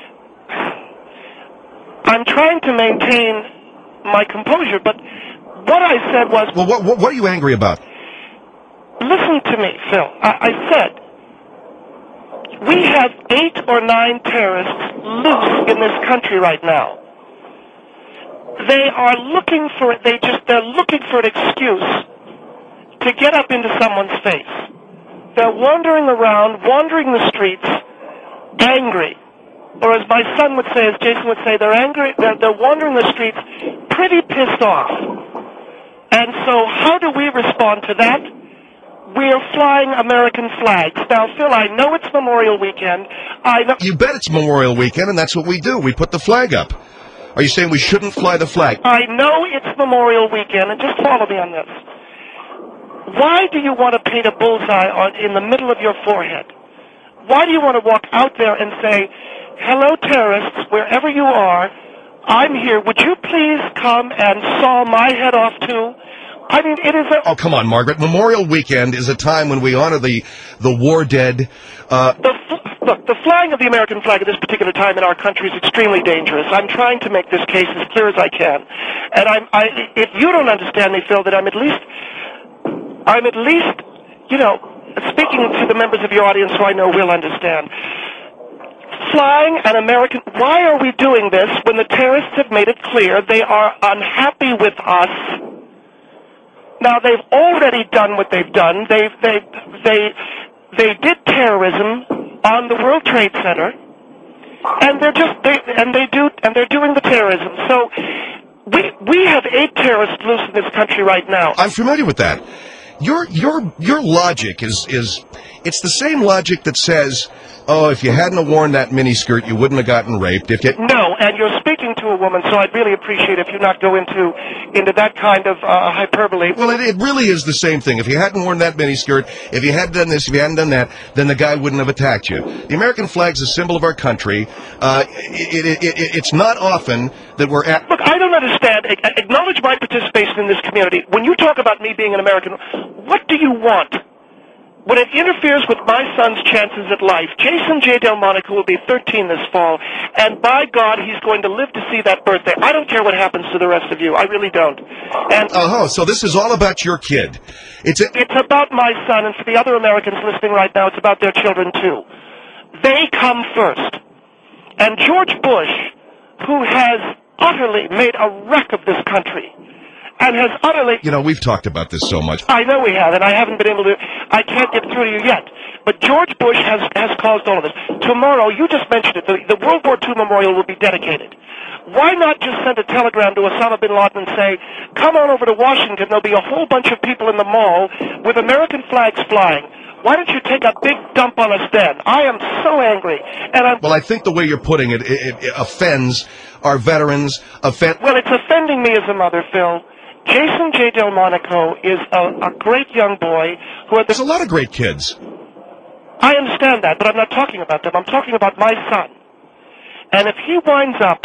I'm trying to maintain my composure, but what I said was... Well, what, what, what are you angry about? Listen to me, Phil. I, I said, we have eight or nine terrorists loose in this country right now. They are looking for... They just... They're looking for an excuse to get up into someone's face. They're wandering around, wandering the streets, angry. Or as my son would say, as Jason would say, they're angry, they're, they're wandering the streets pretty pissed off. And so how do we respond to that? We're flying American flags. Now, Phil, I know it's Memorial Weekend. I know... You bet it's Memorial Weekend, and that's what we do. We put the flag up. Are you saying we shouldn't fly the flag? I know it's Memorial Weekend, and just follow me on this. Why do you want to paint a bullseye on, in the middle of your forehead? Why do you want to walk out there and say, hello, terrorists, wherever you are, I'm here. Would you please come and saw my head off, too? I mean, it is a... Oh, come on, Margaret. Memorial Weekend is a time when we honor the, the war dead. Uh... The Look, the flying of the American flag at this particular time in our country is extremely dangerous. I'm trying to make this case as clear as I can. And I'm, I, if you don't understand me, Phil, that I'm at least, I'm at least, you know, speaking to the members of your audience who I know will understand. Flying an American, why are we doing this when the terrorists have made it clear they are unhappy with us? Now, they've already done what they've done. They've, they, they, they did terrorism on the World Trade Center, and they're just they and they do and they're doing the terrorism. So we we have eight terrorists loose in this country right now. I'm familiar with that. Your your your logic is is it's the same logic that says, oh, if you hadn't worn that miniskirt, you wouldn't have gotten raped. If you no, and you're speaking to a woman, so I'd really appreciate if you not go into into that kind of uh, hyperbole. Well, it, it really is the same thing. If you hadn't worn that miniskirt, if you hadn't done this, if you hadn't done that, then the guy wouldn't have attacked you. The American flag's a symbol of our country. Uh, it, it, it, it's not often that we're at... Look, I don't understand. Acknowledge my participation in this community. When you talk about me being an American, what do you want? When it interferes with my son's chances at life, Jason J. Delmonico will be thirteen this fall, and by God, he's going to live to see that birthday. I don't care what happens to the rest of you. I really don't. And oh, so this is all about your kid. It's a- it's about my son, and for the other Americans listening right now, it's about their children too. They come first. And George Bush, who has utterly made a wreck of this country, and has utterly... You know, we've talked about this so much. I know we have, and I haven't been able to... I can't get through to you yet. But George Bush has, has caused all of this. Tomorrow, you just mentioned it, the, the World War Two Memorial will be dedicated. Why not just send a telegram to Osama bin Laden and say, come on over to Washington, there'll be a whole bunch of people in the mall with American flags flying. Why don't you take a big dump on us then? I am so angry. And I'm... Well, I think the way you're putting it, it, it offends our veterans. Offend- well, it's offending me as a mother, Phil. Jason J. Delmonico is a, a great young boy who... Had the... There's a lot of great kids. I understand that, but I'm not talking about them. I'm talking about my son. And if he winds up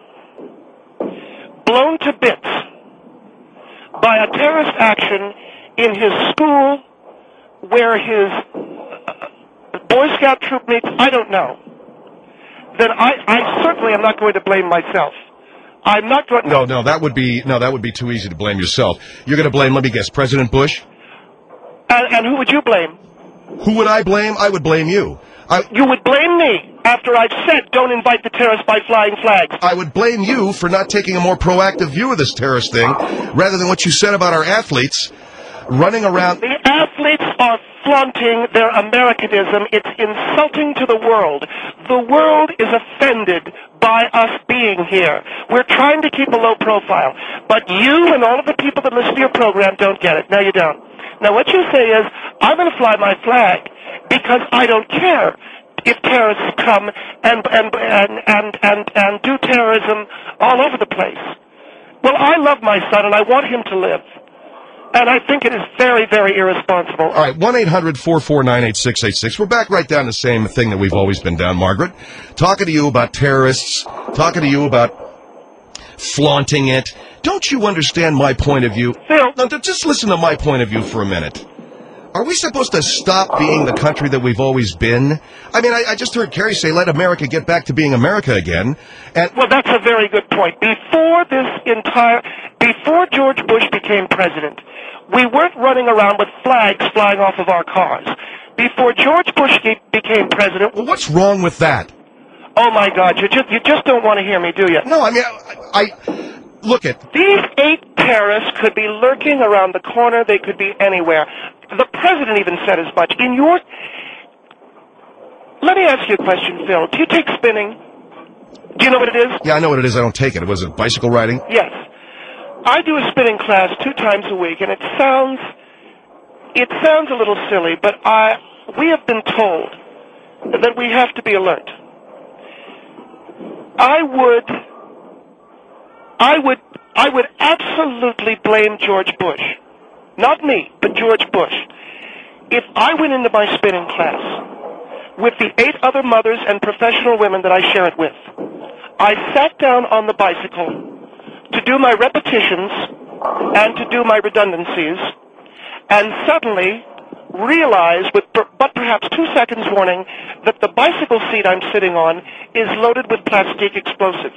blown to bits by a terrorist action in his school where his uh, Boy Scout troop meets, I don't know, then I, I certainly am not going to blame myself. I'm not going. No, no, that would be no, that would be too easy to blame yourself. You're going to blame, let me guess, President Bush? And, and who would you blame? Who would I blame? I would blame you. I, you would blame me after I've said don't invite the terrorists by flying flags. I would blame you for not taking a more proactive view of this terrorist thing, rather than what you said about our athletes running around. The athletes are flaunting their Americanism. It's insulting to the world. The world is offended by us being here. We're trying to keep a low profile. But you and all of the people that listen to your program don't get it. No, you don't. Now, what you say is, I'm going to fly my flag because I don't care if terrorists come and, and, and, and, and, and do terrorism all over the place. Well, I love my son, and I want him to live. And I think it is very, very irresponsible. All right, one eight hundred four four nine eight six eight six. We're back right down the same thing that we've always been down, Margaret. Talking to you about terrorists, talking to you about flaunting it. Don't you understand my point of view? Phil. No, just listen to my point of view for a minute. Are we supposed to stop being the country that we've always been? I mean, I, I just heard Kerry say, let America get back to being America again. And well, that's a very good point. Before this entire, before George Bush became president, we weren't running around with flags flying off of our cars. Before George Bush became president... Well, what's wrong with that? Oh, my God, you just, you just don't want to hear me, do you? No, I mean, I... I look at... These eight terrorists could be lurking around the corner. They could be anywhere. The president even said as much. In your... Let me ask you a question, Phil. Do you take spinning? Do you know what it is? Yeah, I know what it is. I don't take it. Was it bicycle riding? Yes. I do a spinning class two times a week, and it sounds... It sounds a little silly, but I... We have been told that we have to be alert. I would I would, I would absolutely blame George Bush. Not me, but George Bush. If I went into my spinning class with the eight other mothers and professional women that I share it with, I sat down on the bicycle to do my repetitions and to do my redundancies, and suddenly realized, with per- but perhaps two seconds warning, that the bicycle seat I'm sitting on is loaded with plastic explosives.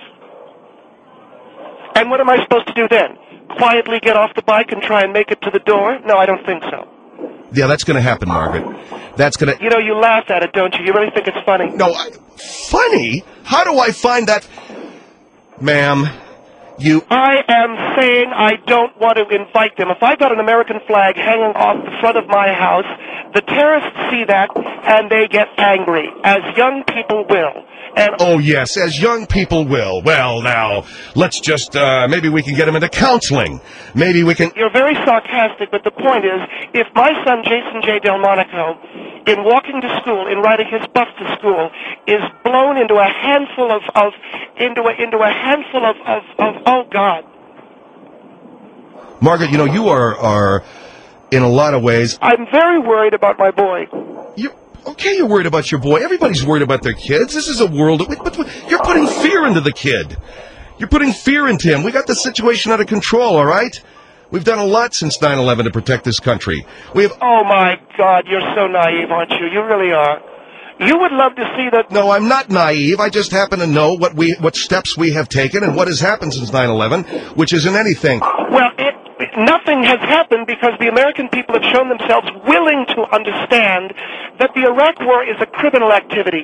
And what am I supposed to do then? Quietly get off the bike and try and make it to the door? No, I don't think so. Yeah, that's going to happen, Margaret. That's going to... You know, you laugh at it, don't you? You really think it's funny? No, I... funny? How do I find that... Ma'am, you... I am saying I don't want to invite them. If I've got an American flag hanging off the front of my house, the terrorists see that and they get angry, as young people will. And oh, yes, as young people will. Well, now, let's just, uh, maybe we can get them into counseling. Maybe we can... You're very sarcastic, but the point is, if my son, Jason J. Delmonico, in walking to school, in riding his bus to school, is blown into a handful of, of into a, into a handful of, of, of, oh, God. Margaret, you know, you are, are, in a lot of ways... I'm very worried about my boy. You... Okay, you're worried about your boy. Everybody's worried about their kids. This is a world... But you're putting fear into the kid. You're putting fear into him. We got the situation under control, all right? We've done a lot since nine eleven to protect this country. We have... Oh, my God, you're so naive, aren't you? You really are. You would love to see that... No, I'm not naive. I just happen to know what we, what steps we have taken and what has happened since nine eleven, which isn't anything. Well, it... Nothing has happened because the American people have shown themselves willing to understand that the Iraq War is a criminal activity.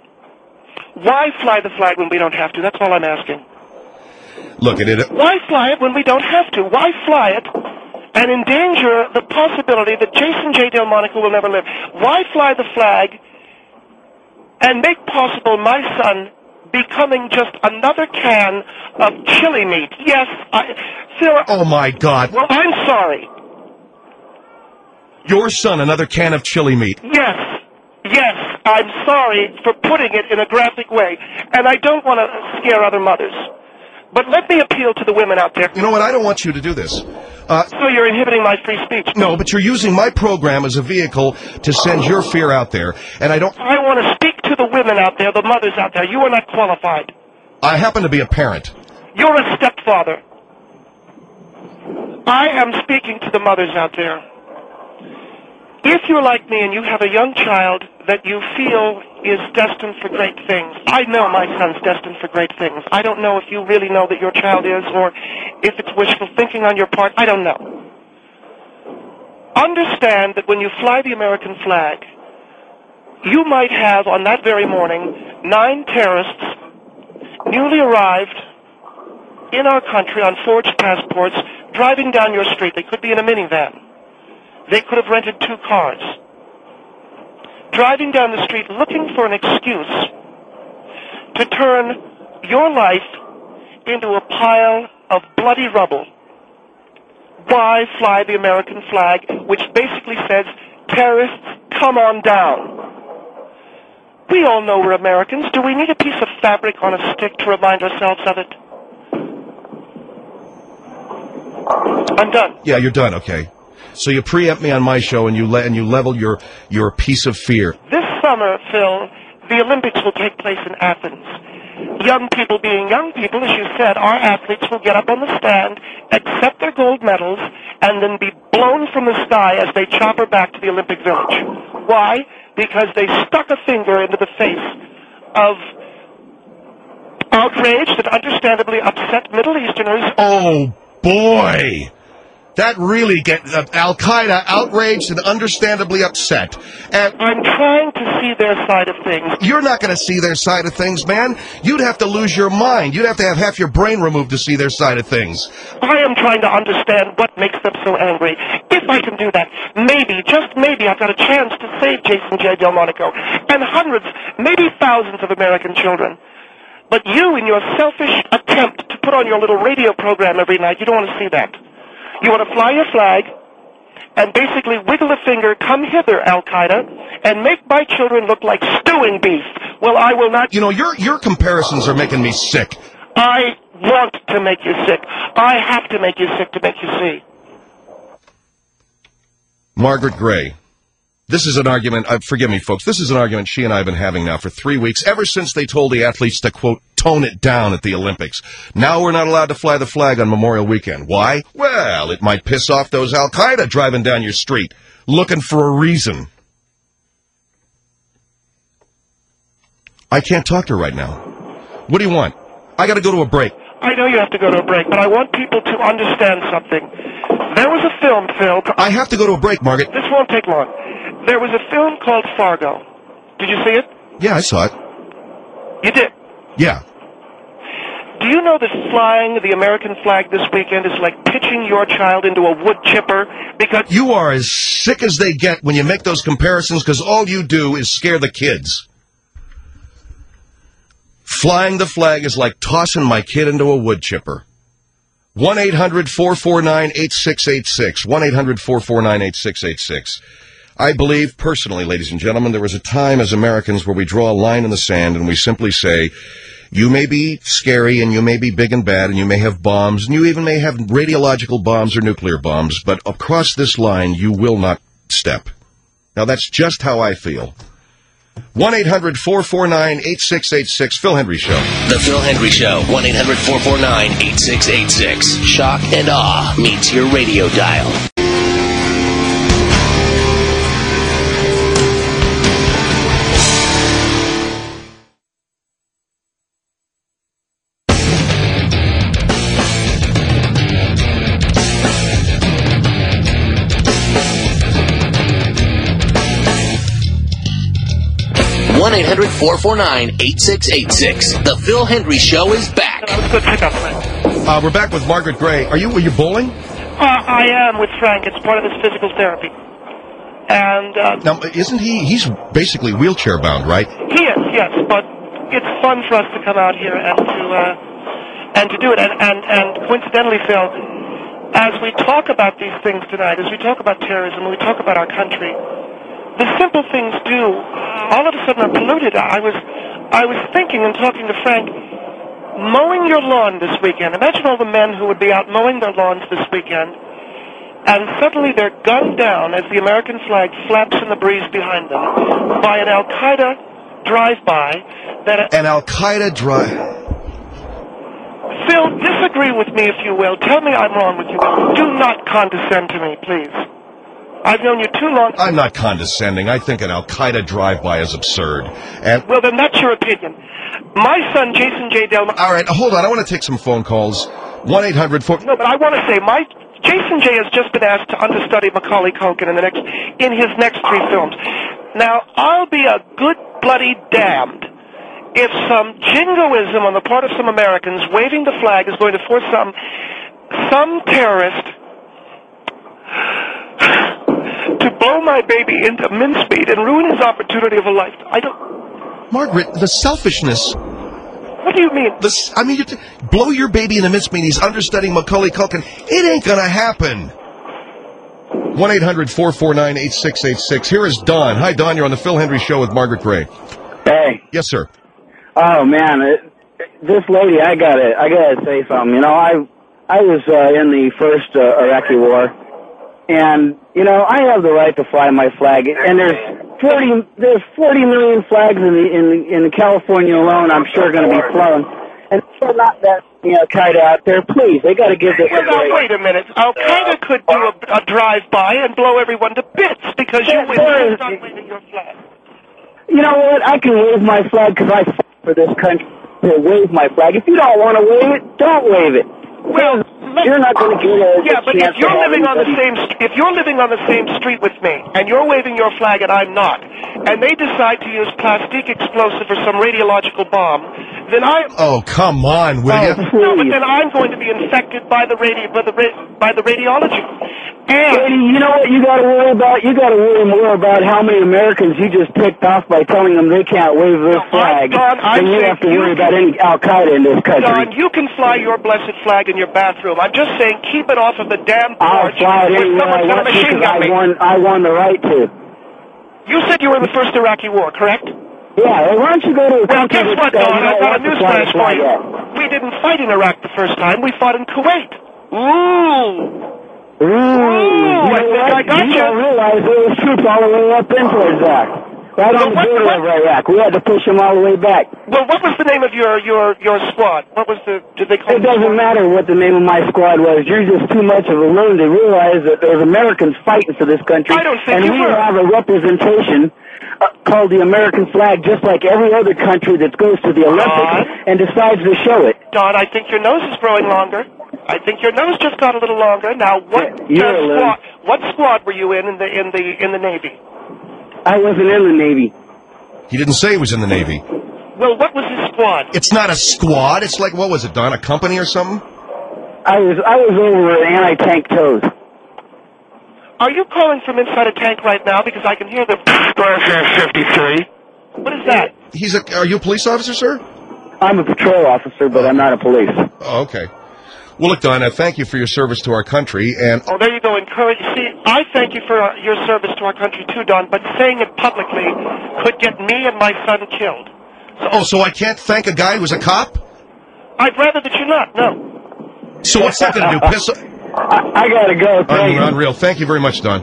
Why fly the flag when we don't have to? That's all I'm asking. Look at it. Why fly it when we don't have to? Why fly it and endanger the possibility that Jason J. Delmonico will never live? Why fly the flag and make possible my son becoming just another can of chili meat? Yes, I... Phil, oh, my God. Well, I'm sorry. Your son, another can of chili meat. Yes, yes, I'm sorry for putting it in a graphic way, and I don't want to scare other mothers. But let me appeal to the women out there. You know what? I don't want you to do this. Uh, so you're inhibiting my free speech? No, but you're using my program as a vehicle to send your fear out there, and I don't... I want to speak to the women out there, the mothers out there. You are not qualified. I happen to be a parent. You're a stepfather. I am speaking to the mothers out there. If you're like me and you have a young child that you feel is destined for great things, I know my son's destined for great things. I don't know if you really know that your child is, or if it's wishful thinking on your part. I don't know. Understand that when you fly the American flag, you might have on that very morning nine terrorists newly arrived in our country on forged passports driving down your street. They could be in a minivan. They could have rented two cars. Driving down the street looking for an excuse to turn your life into a pile of bloody rubble. Why fly the American flag, which basically says, terrorists, come on down? We all know we're Americans. Do we need a piece of fabric on a stick to remind ourselves of it? I'm done. Yeah, you're done, okay. So you preempt me on my show and you le- and you level your, your piece of fear. This summer, Phil, the Olympics will take place in Athens. Young people being young people, as you said, our athletes will get up on the stand, accept their gold medals, and then be blown from the sky as they chopper back to the Olympic Village. Why? Because they stuck a finger into the face of outrage that understandably upset Middle Easterners. Oh, boy! That really gets uh, Al-Qaeda outraged and understandably upset. And I'm trying to see their side of things. You're not going to see their side of things, man. You'd have to lose your mind. You'd have to have half your brain removed to see their side of things. I am trying to understand what makes them so angry. If I can do that, maybe, just maybe, I've got a chance to save Jason J. Delmonico and hundreds, maybe thousands of American children. But you, in your selfish attempt to put on your little radio program every night, you don't want to see that. You want to fly your flag and basically wiggle a finger, come hither, Al-Qaeda, and make my children look like stewing beef. Well, I will not... You know, your your comparisons are making me sick. I want to make you sick. I have to make you sick to make you see. Margaret Gray. This is an argument, uh, forgive me, folks, this is an argument she and I have been having now for three weeks, ever since they told the athletes to, quote, tone it down at the Olympics. Now we're not allowed to fly the flag on Memorial Weekend. Why? Well, it might piss off those Al-Qaeda driving down your street, looking for a reason. I can't talk to her right now. What do you want? I gotta go to a break. I know you have to go to a break, but I want people to understand something. There was a film, Phil. I have to go to a break, Margaret. This won't take long. There was a film called Fargo. Did you see it? Yeah, I saw it. You did? Yeah. Do you know that flying the American flag this weekend is like pitching your child into a wood chipper? Because you are as sick as they get when you make those comparisons, because all you do is scare the kids. Flying the flag is like tossing my kid into a wood chipper. one eight hundred four four nine eight six eight six. one eight hundred four four nine eight six eight six. I believe, personally, ladies and gentlemen, there was a time as Americans where we draw a line in the sand and we simply say, you may be scary and you may be big and bad and you may have bombs and you even may have radiological bombs or nuclear bombs, but across this line you will not step. Now that's just how I feel. one eight hundred four four nine eight six eight six, Phil Hendry Show. The Phil Hendry Show, one eight hundred four four nine eight six eight six. Shock and awe meets your radio dial. one eight hundred four four nine eight six eight six. The Phil Hendry Show is back. That was a good pickup, Frank. Uh, we're back with Margaret Gray. Are you, are you bowling? Uh, I am with Frank. It's part of his physical therapy. And, uh... Now, isn't he, he's basically wheelchair bound, right? He is, yes, but it's fun for us to come out here and to, uh, and to do it. And, and, and coincidentally, Phil, as we talk about these things tonight, as we talk about terrorism, when we talk about our country, the simple things do, all of a sudden are polluted. I was, I was thinking and talking to Frank, mowing your lawn this weekend. Imagine all the men who would be out mowing their lawns this weekend, and suddenly they're gunned down as the American flag flaps in the breeze behind them by an Al-Qaeda drive-by. That an Al-Qaeda drive... Phil, disagree with me if you will. Tell me I'm wrong with you. Do not condescend to me, please. I've known you too long. I'm not condescending. I think an Al-Qaeda drive-by is absurd. And well, then that's your opinion. My son, Jason J. Del... All right, hold on. I want to take some phone calls. one eight hundred four... No, but I want to say, my Jason J. has just been asked to understudy Macaulay Culkin in the next in his next three films. Now, I'll be a good bloody damned if some jingoism on the part of some Americans waving the flag is going to force some some terrorist to blow my baby into mincemeat and ruin his opportunity of a life. I don't... Margaret, the selfishness... What do you mean? The, I mean, you t- blow your baby into mincemeat, he's understudying Macaulay Culkin. It ain't gonna happen. one eight hundred four four nine eight six eight six. Here is Don. Hi, Don. You're on the Phil Hendry Show with Margaret Gray. Hey. Yes, sir. Oh, man. It, this lady, I gotta, I gotta say something. You know, I, I was uh, in the first uh, Iraqi war. And, you know, I have the right to fly my flag. And there's forty, there's forty million flags in the, in, in California alone, I'm sure, going to be flown. And so not that, you know, Al-Qaeda out there, please, they got to give it. Well, now, wait a minute. Al-Qaeda could do a, a drive-by and blow everyone to bits because you insist on waving your flag. You know what? I can wave my flag because I fought for this country to wave my flag. If you don't want to wave it, don't wave it. Well, you're not going to get a yeah, but if you're living on the anybody. same if you're living on the same street with me and you're waving your flag and I'm not, and they decide to use plastic explosive or some radiological bomb, then I oh come on, will oh, you? No, but then I'm going to be infected by the radi by the ra by the radiology. And you know what you got to worry about? You got to worry more about how many Americans you just picked off by telling them they can't wave their no, flag Don, than you have to worry about any Al-Qaeda in this country. Don, you can fly your blessed flag in your bathroom. I'm just saying, keep it off of the damn porch. I'll fly it anywhere I want to because I won, I won the right to. You said you were in the first Iraqi war, correct? Yeah, well, why don't you go to a Well, country guess that's, what, uh, Don? you know, I've got a wants to fly newsflash the for flag you. yet. We didn't fight in Iraq the first time. We fought in Kuwait. Ooh. Ooh, Ooh, you I know think what? I got you. you. don't realize there was troops all the way up in towards Iraq. Right Well, on the what- border what- of Iraq. We had to push them all the way back. Well, what was the name of your your your squad? What was the? Did they call It it? doesn't matter what the name of my squad was. You're just too much of a loon to realize that there's Americans fighting for this country. I don't think and you we were. have a representation uh, called the American flag, just like every other country that goes to the Olympics Don? and decides to show it. Don, I think your nose is growing longer. I think your nose just got a little longer. Now, what Yeah, you're uh, a loon. squad? What squad were you in in the in the in the Navy? I wasn't in the Navy. He didn't say he was in the Navy. Well, what was his squad? It's not a squad. It's like, what was it, Don? A company or something? I was I was over at anti-tank toes. Are you calling from inside a tank right now? Because I can hear the fifty-three. What is that? He's a. Are you a police officer, sir? I'm a patrol officer, but I'm not a police. Oh, okay. Well, look, Don, uh, thank you for your service to our country, and Oh, there you go. Encourage. See, I thank you for uh, your service to our country too, Don. But saying it publicly could get me and my son killed. oh, so I can't thank a guy who's a cop? I'd rather that you not. No. So what's that going to do? Piss? I, I gotta go. Thank you. Unreal. Thank you very much, Don.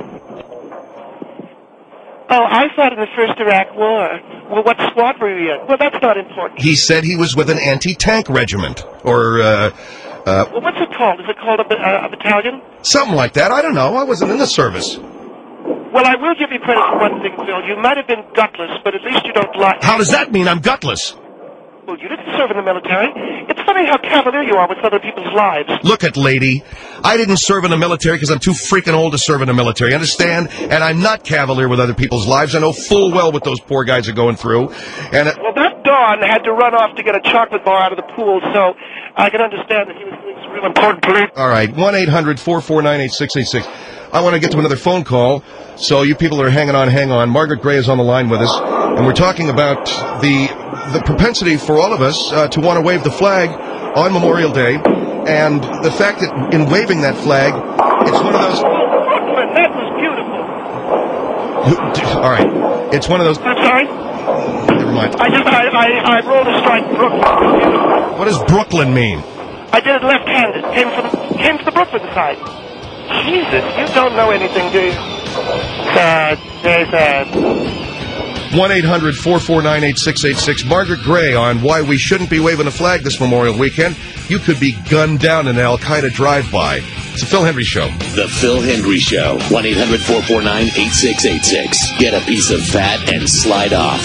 Oh, I fought in the first Iraq War. Well, what squad were you in? Well, that's not important. He said he was with an anti-tank regiment, or uh, uh, Well, what's it called? Is it called a, ba- a battalion? something like that. I don't know. I wasn't in the service. Well, I will give you credit for one thing, Phil. You might have been gutless, but at least you don't lie. How does that mean I'm gutless? Well, you didn't serve in the military. It's funny how cavalier you are with other people's lives. Look at lady. I didn't serve in the military because I'm too freaking old to serve in the military. Understand? And I'm not cavalier with other people's lives. I know full well what those poor guys are going through. And uh, Well, that Don had to run off to get a chocolate bar out of the pool, so I can understand that he was doing some real important police. all right, one eight hundred four four nine eight six eight six. I want to get to another phone call. So you people that are hanging on, hang on. Margaret Gray is on the line with us, and we're talking about the the propensity for all of us uh, to want to wave the flag on Memorial Day, and the fact that in waving that flag, it's one of those. Brooklyn, that was beautiful. All right, it's one of those. I'm sorry? Never mind. I just, I, I, I rolled a strike Brooklyn. It was beautiful. What does Brooklyn mean? I did it left-handed. Came from, came from the Brooklyn side. Jesus, you don't know anything, do you? Sad, very sad. one eight hundred four four nine eight six eight six. Margaret Gray on why we shouldn't be waving the flag this Memorial Weekend. You could be gunned down in an Al-Qaeda drive-by. It's a Phil Hendry Show. The Phil Hendry Show. one eight hundred four four nine eight six eight six. Get a piece of fat and slide off.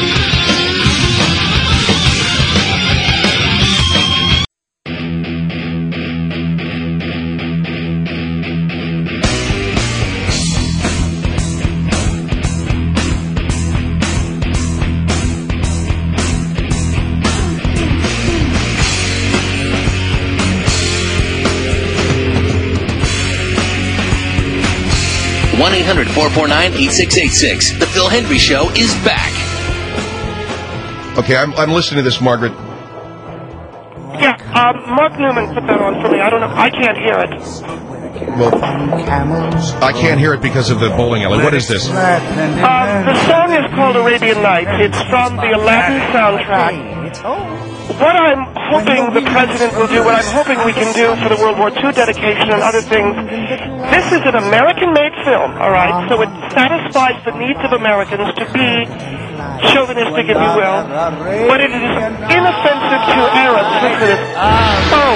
one eight hundred four four nine eight six eight six. The Phil Hendry Show is back. Okay, I'm, I'm listening to this, Margaret. Yeah, um, Mark Newman put that on for me. I don't know. I can't hear it. Well, I can't hear it because of the bowling alley. What is this? Um, the song is called Arabian Nights. It's from the Aladdin soundtrack. What I'm hoping the president will do, what I'm hoping we can do for the World War Two dedication and other things, this is an American-made film, all right? So it satisfies the needs of Americans to be chauvinistic, if you will, but it is inoffensive to Arabs. Listen to this. Oh.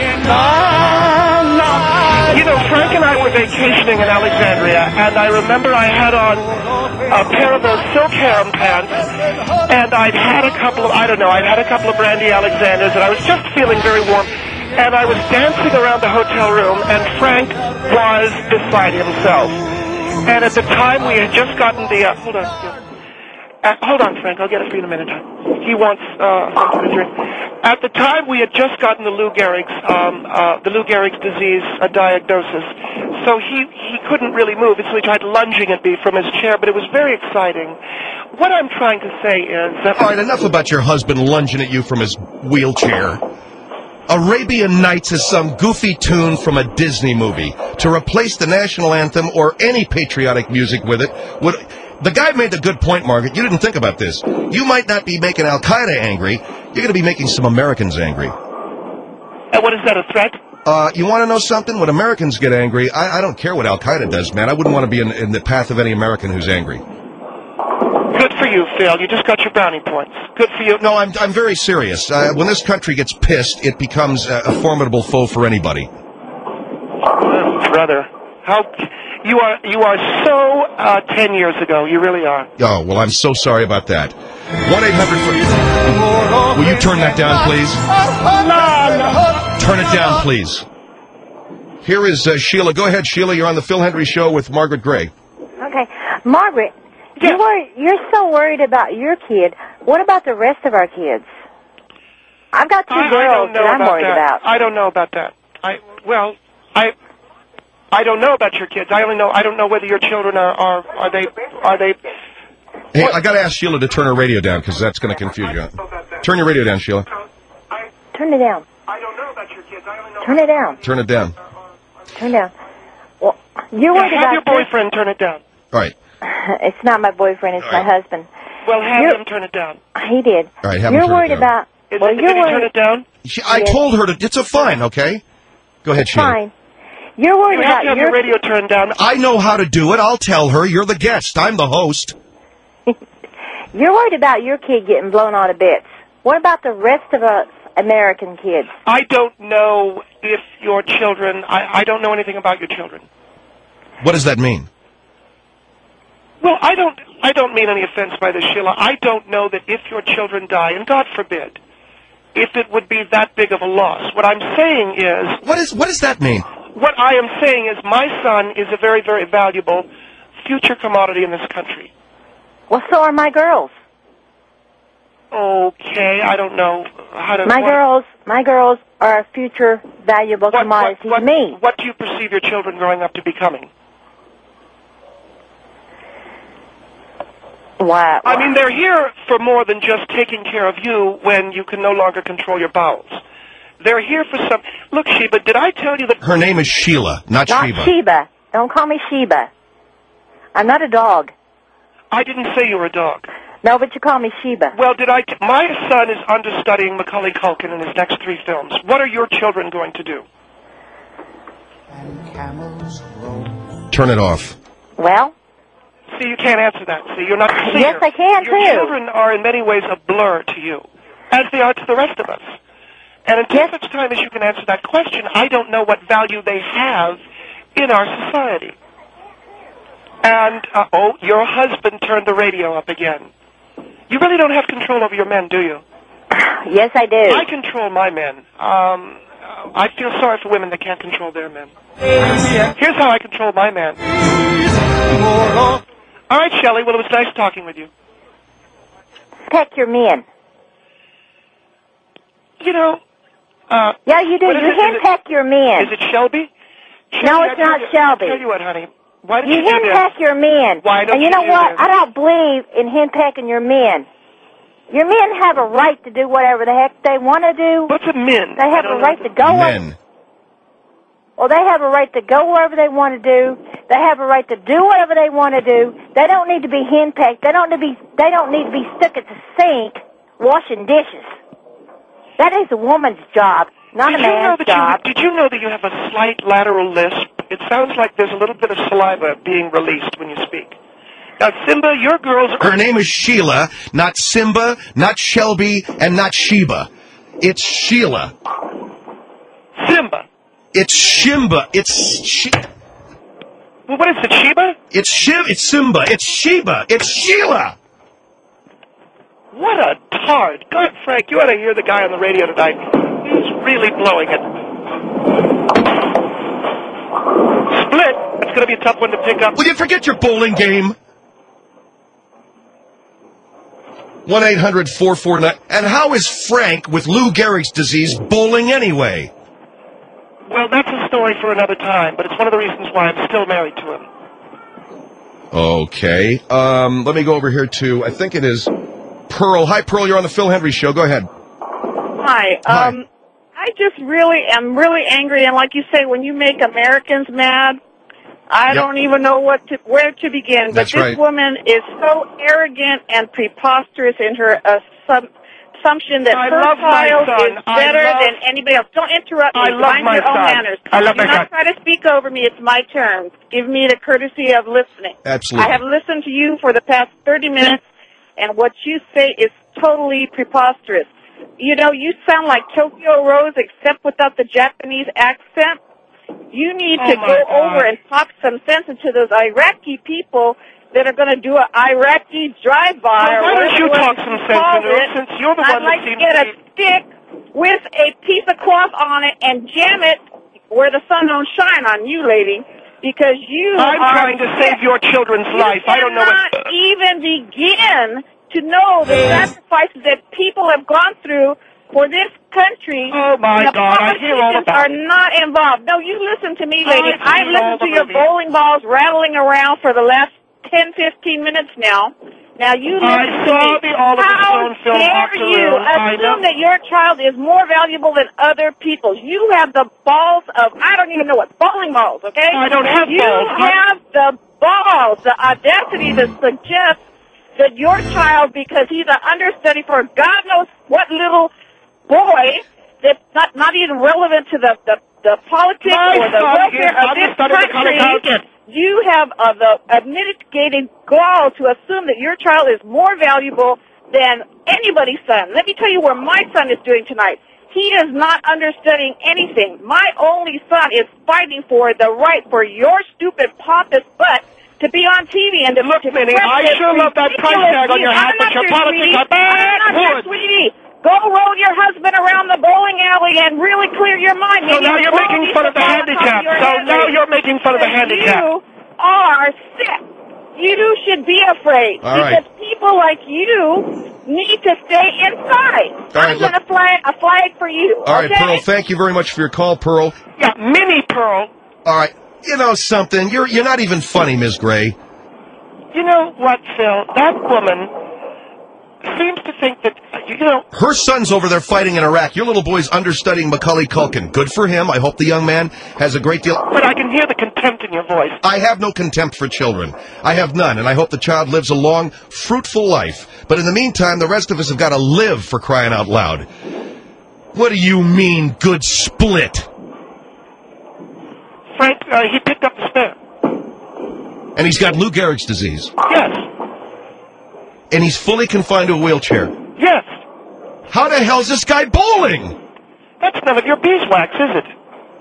You know, Frank and I were vacationing in Alexandria, and I remember I had on a pair of those silk harem pants, and I'd had a couple of, I don't know, I'd had a couple of Brandy Alexanders, and I was just feeling very warm, and I was dancing around the hotel room, and Frank was beside himself. And at the time, we had just gotten the, uh, hold on, uh, hold on, Frank, I'll get it for you in a minute. He wants uh, something to drink. At the time, we had just gotten the Lou Gehrig's, um, uh, the Lou Gehrig's disease uh, diagnosis, so he, he couldn't really move, so he tried lunging at me from his chair, but it was very exciting. What I'm trying to say is that... All right, enough about your husband lunging at you from his wheelchair. Arabian Nights is some goofy tune from a Disney movie. To replace the national anthem or any patriotic music with it would... The guy made the good point, Margaret. You didn't think about this. You might not be making Al-Qaeda angry. You're going to be making some Americans angry. And what is that, a threat? Uh, you want to know something? When Americans get angry, I, I don't care what Al-Qaeda does, man. I wouldn't want to be in, in the path of any American who's angry. Good for you, Phil. You just got your brownie points. Good for you. No, I'm I'm very serious. Uh, when this country gets pissed, it becomes a, a formidable foe for anybody. Oh, brother, how you are you are so uh, ten years ago. You really are. Oh, well, I'm so sorry about that. one eight hundred Will you turn that down, please? Turn it down, please. Here is uh, Sheila. Go ahead, Sheila. You're on the Phil Hendry Show with Margaret Gray. Okay. Margaret, you worry, you're so worried about your kid. What about the rest of our kids? I've got two I, girls I don't know that I'm about worried that. about. I don't know about that. I well, I I don't know about your kids. I only know I don't know whether your children are are, are they are they. Hey, what? I got to ask Sheila to turn her radio down because that's going to confuse you. Turn your radio down, Sheila. Turn it down. I don't know about your kids. I only know. Turn it down. Turn it down. Turn it down. Well, you're worried yeah, have about your boyfriend turn it down. All right. It's not my boyfriend. It's All right. my husband. Well, have You're, him turn it down. He did. All right, have you're him turn worried it down. about. Is well, it, you're did he worried. turn it down? She, I yes. told her to. It's a fine, okay? Go ahead, Sheila. Fine. You're worried You have about to have your your radio turned down. I know how to do it. I'll tell her. You're the guest. I'm the host. You're worried about your kid getting blown out of bits. What about the rest of us American kids? I don't know if your children. I, I don't know anything about your children. What does that mean? Well, I don't. I don't mean any offense by this, Sheila. I don't know that if your children die, and God forbid, if it would be that big of a loss. What I'm saying is. What is? What does that mean? What I am saying is, my son is a very, very valuable future commodity in this country. Well, so are my girls. Okay, I don't know how to. My what, girls, my girls are a future valuable what, commodity what, to me. What do you perceive your children growing up to becoming? Wow. I mean, they're here for more than just taking care of you when you can no longer control your bowels. They're here for some... Look, Sheba, did I tell you that... Her name is Sheila, not, not Sheba. Sheba. Don't call me Sheba. I'm not a dog. I didn't say you were a dog. No, but you call me Sheba. Well, did I... T- my son is understudying Macaulay Culkin in his next three films. What are your children going to do? Turn it off. Well... See, you can't answer that. See, you're not clear. Yes, I can, your too. Your children are in many ways a blur to you, as they are to the rest of us. And until yes. such time as you can answer that question, I don't know what value they have in our society. And, uh, oh, your husband turned the radio up again. You really don't have control over your men, do you? Yes, I do. I control my men. Um, I feel sorry for women that can't control their men. Here's how I control my man. All right, Shelley. Well, it was nice talking with you. Peck your men. You know... Uh, yeah, you do. You henpeck your men. Is it Shelby? Shelby no, it's not you, Shelby. I tell you what, honey. Why did you you do that? henpeck your men. Why don't and you, you know do what? that? I don't believe in henpecking your men. Your men have a right to do whatever the heck they want to do. What's a men? They have a right to go. Men. Well, they have a right to go wherever they want to do. They have a right to do whatever they want to do. They don't need to be henpecked. They don't need to be. They don't need to be stuck at the sink washing dishes. That is a woman's job, not did a man's you know that job. You, did you know that you have a slight lateral lisp? It sounds like there's a little bit of saliva being released when you speak. Now, Simba, your girls... Her name is Sheila, not Simba, not Shelby, and not Sheba. It's Sheila. Simba. It's Shimba. It's... She- well, what is it, Sheba? It's Shib. It's Simba. It's Sheba. It's Sheila. What a tard. God, Frank, you ought to hear the guy on the radio tonight. He's really blowing it. Split. It's going to be a tough one to pick up. Will you forget your bowling game? one eight hundred four four nine. And how is Frank with Lou Gehrig's disease bowling anyway? Well, that's a story for another time, but it's one of the reasons why I'm still married to him. Okay. Um, let me go over here to, I think it is Pearl. Hi, Pearl. You're on the Phil Hendry Show. Go ahead. Hi. Hi. Um, I just really am really angry, and like you say, when you make Americans mad, I Yep. don't even know what to, where to begin. But That's this right. woman is so arrogant and preposterous in her assum- assumption that I her love my child son. is I better love- than anybody else. Don't interrupt me. I love Mind my your own son. manners. I love Do my not son. try to speak over me. It's my turn. Give me the courtesy of listening. Absolutely. I have listened to you for the past thirty minutes, and what you say is totally preposterous. You know, you sound like Tokyo Rose, except without the Japanese accent. You need Oh, to my go God. over and talk some sense into those Iraqi people that are going to do an Iraqi drive-by. Well, or why don't whatever you talk you some sense call into it, it. since you're the I'd one that like seems to get to a be- stick with a piece of cloth on it and jam it where the sun don't shine on you, lady, because you I'm are trying to save your children's you life. I don't know what... cannot even begin to know the sacrifices that people have gone through for this country. Oh, my the God, I hear all politicians about are it. not involved. No, you listen to me, lady. I've I've seen all listened the to your movies. bowling balls rattling around for the last ten, fifteen minutes now. Now, you listen I to saw me. the Oliver How Stone film, dare Octoroon. you I know. assume that your child is more valuable than other people's? You have the balls of, I don't even know what, bowling balls, okay? I don't have you balls. You have the balls, the audacity to suggest that your child, because he's an understudy for God knows what little boy, that's not, not even relevant to the, the, the politics My or the son welfare is of this understudy for College country, House. you have uh, the unmitigated gall to assume that your child is more valuable than anybody's son. Let me tell you where my son is doing tonight. He is not understudying anything. My only son is fighting for the right for your stupid pompous butt to be on T V and to Look, to Minnie, press I this sure love that price ridiculous tag on your view. hat, I'm but not your politics sweetie. are bad I'm not your wood. sweetie. Go roll your husband around the bowling alley and really clear your mind. So Maybe now you're all making these fun of the thoughts on handicap. your So head, now lady. you're making fun of the Because handicap. You are sick. You should be afraid. All right. because people like you need to stay inside. All right, I'm going to flag a flag for you. All right, okay? Pearl, thank you very much for your call, Pearl. Yeah, mini Pearl. All right, you know something? You're you're not even funny, Miss Gray. You know what, Phil? That woman seems to think that, you know... Her son's over there fighting in Iraq. Your little boy's understudying Macaulay Culkin. Good for him. I hope the young man has a great deal... But I can hear the contempt in your voice. I have no contempt for children. I have none, and I hope the child lives a long, fruitful life. But in the meantime, the rest of us have got to live, for crying out loud. What do you mean, good split? Frank, uh, he picked up the spare. And he's got Lou Gehrig's disease. Yes. And he's fully confined to a wheelchair. Yes. How the hell's this guy bowling? That's none of your beeswax, is it?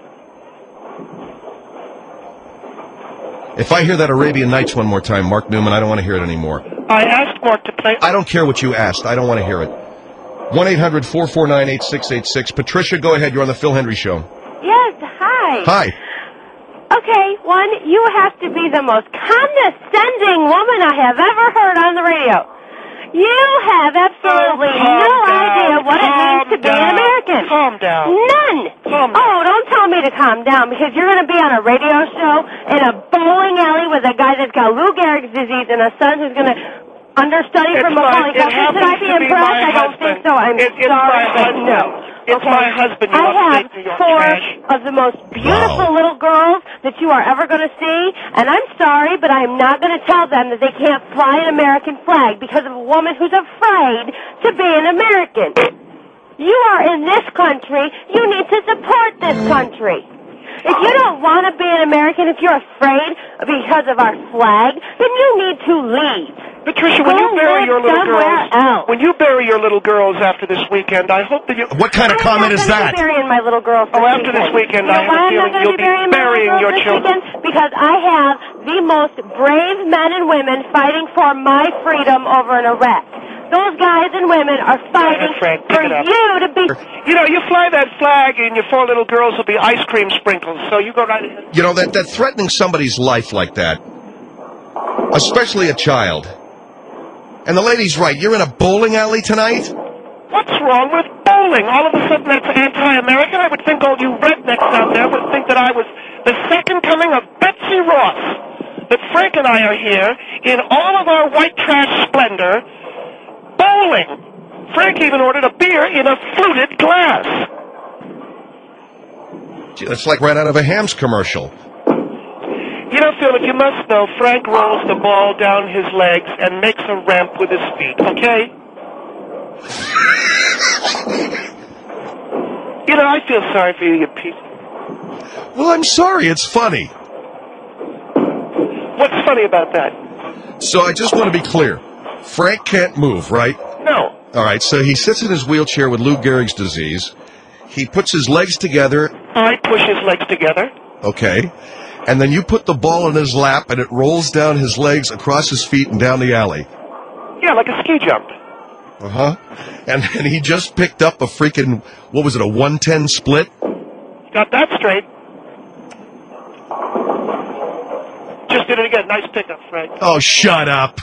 If I hear that Arabian Nights one more time, Mark Newman, I don't want to hear it anymore. I asked Mark to play... I don't care what you asked. I don't want to hear it. one eight hundred four four nine eight six eight six. Patricia, go ahead. You're on the Phil Hendry Show. Yes, hi. Hi. Okay, one, you have to be the most condescending woman I have ever heard on the radio. You have absolutely Oh, no calm idea down, what it means calm to be an down, American. calm down. None. Calm Oh, don't tell me to calm down because you're going to be on a radio show in a bowling alley with a guy that's got Lou Gehrig's disease and a son who's going to understudy It's from my- Macaulay it Culkin. Should I happens be to be impressed? my I don't husband. think so. I'm It- it's sorry, my but husband. no. It's Okay. my husband, you I have upstate New York four trash. of the most beautiful Wow. little girls that you are ever going to see, and I'm sorry, but I am not going to tell them that they can't fly an American flag because of a woman who's afraid to be an American. You are in this country. You need to support this country. If you don't want to be an American, if you're afraid because of our flag, then you need to leave. Patricia, when Go you bury live your little somewhere girls, else. when you bury your little girls after this weekend, I hope that you... What kind of comment is I'm not that? going to be burying my little girls Oh, this after this weekend, You know I have why a I'm feeling not going to you'll be be burying my burying little your girls this children. weekend? Because I have the most brave men and women fighting for my freedom over in Iraq. Those guys and women are fighting Frank, for pick it up. you to be... You know, you fly that flag and your four little girls will be ice cream sprinkles, so you go right ahead. You know, that, that threatening somebody's life like that, especially a child. And the lady's right. You're in a bowling alley tonight? What's wrong with bowling? All of a sudden that's anti-American? I would think all you rednecks out there would think that I was the second coming of Betsy Ross. That Frank and I are here in all of our white trash splendor, bowling. Frank even ordered a beer in a fluted glass. Gee, that's like right out of a Hams commercial. You know, Phil, if you must know, Frank rolls the ball down his legs and makes a ramp with his feet, okay? You know, I feel sorry for you, you piece. Well, I'm sorry. It's funny. What's funny about that? So I just want to be clear. Frank can't move, right? No. All right, so he sits in his wheelchair with Lou Gehrig's disease. He puts his legs together. I push his legs together. Okay. And then you put the ball in his lap, and it rolls down his legs, across his feet, and down the alley. Yeah, like a ski jump. Uh-huh. And, and he just picked up a freaking, what was it, a one ten split? Got that straight. Just did it again. Nice pickup, Frank. Oh, shut up.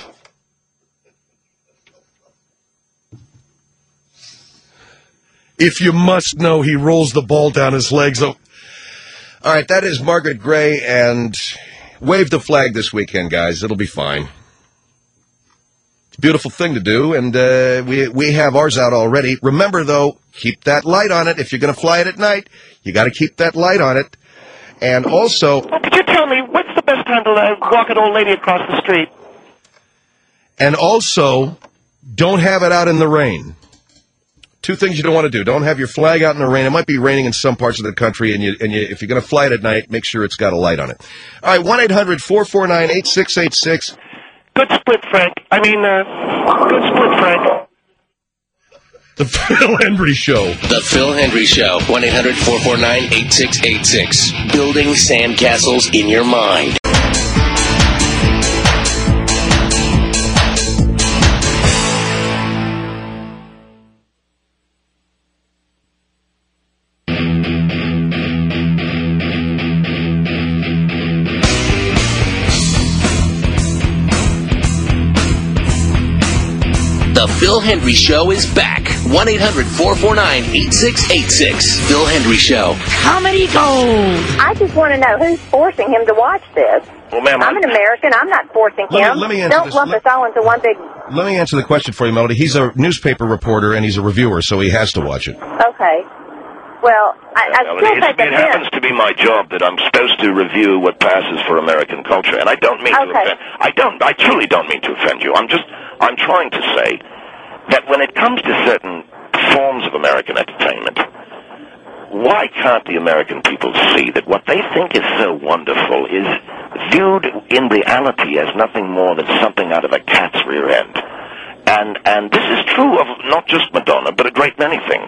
If you must know, he rolls the ball down his legs. Oh. All right, that is Margaret Gray, and wave the flag this weekend, guys. It'll be fine. It's a beautiful thing to do, and uh, we we have ours out already. Remember, though, keep that light on it. If you're going to fly it at night, you got to keep that light on it. And also... Oh, could you tell me, what's the best time to uh, walk an old lady across the street? And also, don't have it out in the rain. Two things you don't want to do. Don't have your flag out in the rain. It might be raining in some parts of the country, and you, and you, if you're going to fly it at night, make sure it's got a light on it. All right, one eight hundred four four nine eight six eight six. Good split, Frank. I mean, uh, good split, Frank. The Phil Hendry Show. The Phil Hendry Show. one eight hundred four four nine eight six eight six. Building sandcastles in your mind. The Phil Hendry Show is back. one eight hundred four four nine eight six eight six. Phil Hendry Show. Comedy Gold. I just want to know who's forcing him to watch this. Well, ma'am, I'm an American. I'm not forcing Let me- him. let me answer Don't this. lump Let- us all into one big... Let me answer the question for you, Melody. He's a newspaper reporter, and he's a reviewer, so he has to watch it. Okay. Well, I, I Well, still it, take it happens offense. to be my job that I'm supposed to review what passes for American culture, and I don't mean to Okay. offend. I don't. I truly don't mean to offend you. I'm just. I'm trying to say that when it comes to certain forms of American entertainment, why can't the American people see that what they think is so wonderful is viewed in reality as nothing more than something out of a cat's rear end? And and this is true of not just Madonna, but a great many things.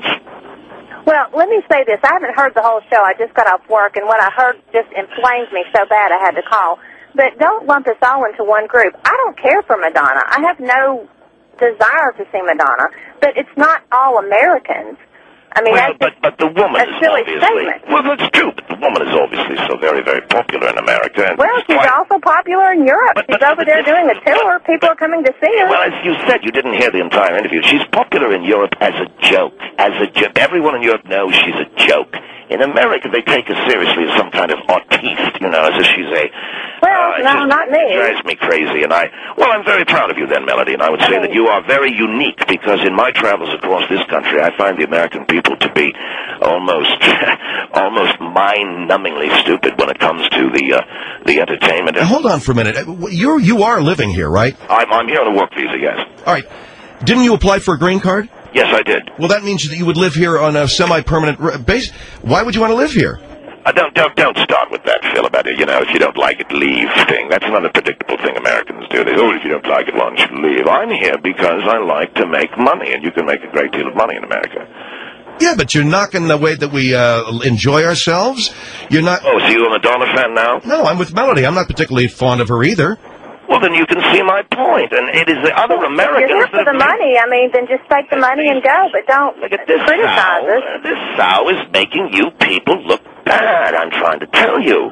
Well, let me say this. I haven't heard the whole show. I just got off work, and what I heard just inflamed me so bad I had to call. But don't lump us all into one group. I don't care for Madonna. I have no desire to see Madonna, but it's not all Americans. I mean, well, that's but, but the woman a is silly obviously... statement. Well, that's true, but the woman is obviously so very, very popular in America. And Well, she's quite, also popular in Europe. But- she's but- over but there this- doing a tour. People are coming to see her. Well, as you said, you didn't hear the entire interview. She's popular in Europe as a joke. As a joke. Everyone in Europe knows she's a joke. In America, they take her seriously as some kind of artiste, you know, as if she's a... Well, uh, it no, just not me. drives me crazy, and I... Well, I'm very proud of you then, Melody, and I would say that you are very unique, because in my travels across this country, I find the American people to be almost almost mind-numbingly stupid when it comes to the uh, the entertainment. Now, hold on for a minute. You're, you are living here, right? I'm, I'm here on a work visa, yes. All right. Didn't you apply for a green card? Yes, I did. Well, that means that you would live here on a semi-permanent r- base. Why would you want to live here? Uh, don't don't don't start with that, Phil, about it. You know, if you don't like it, leave thing. That's another predictable thing Americans do. They oh, if you don't like it, why don't you leave? I'm here because I like to make money, and you can make a great deal of money in America. Yeah, but you're knocking the way that we uh, enjoy ourselves. You're not... Oh, so you're a Madonna fan now? No, I'm with Melody. I'm not particularly fond of her either. Well, then you can see my point, and it is the other Americans... You're here for that the have- money. I mean, then just take the money and go, but don't Look at this criticize sow. us. Uh, This sow is making you people look bad, I'm trying to tell you.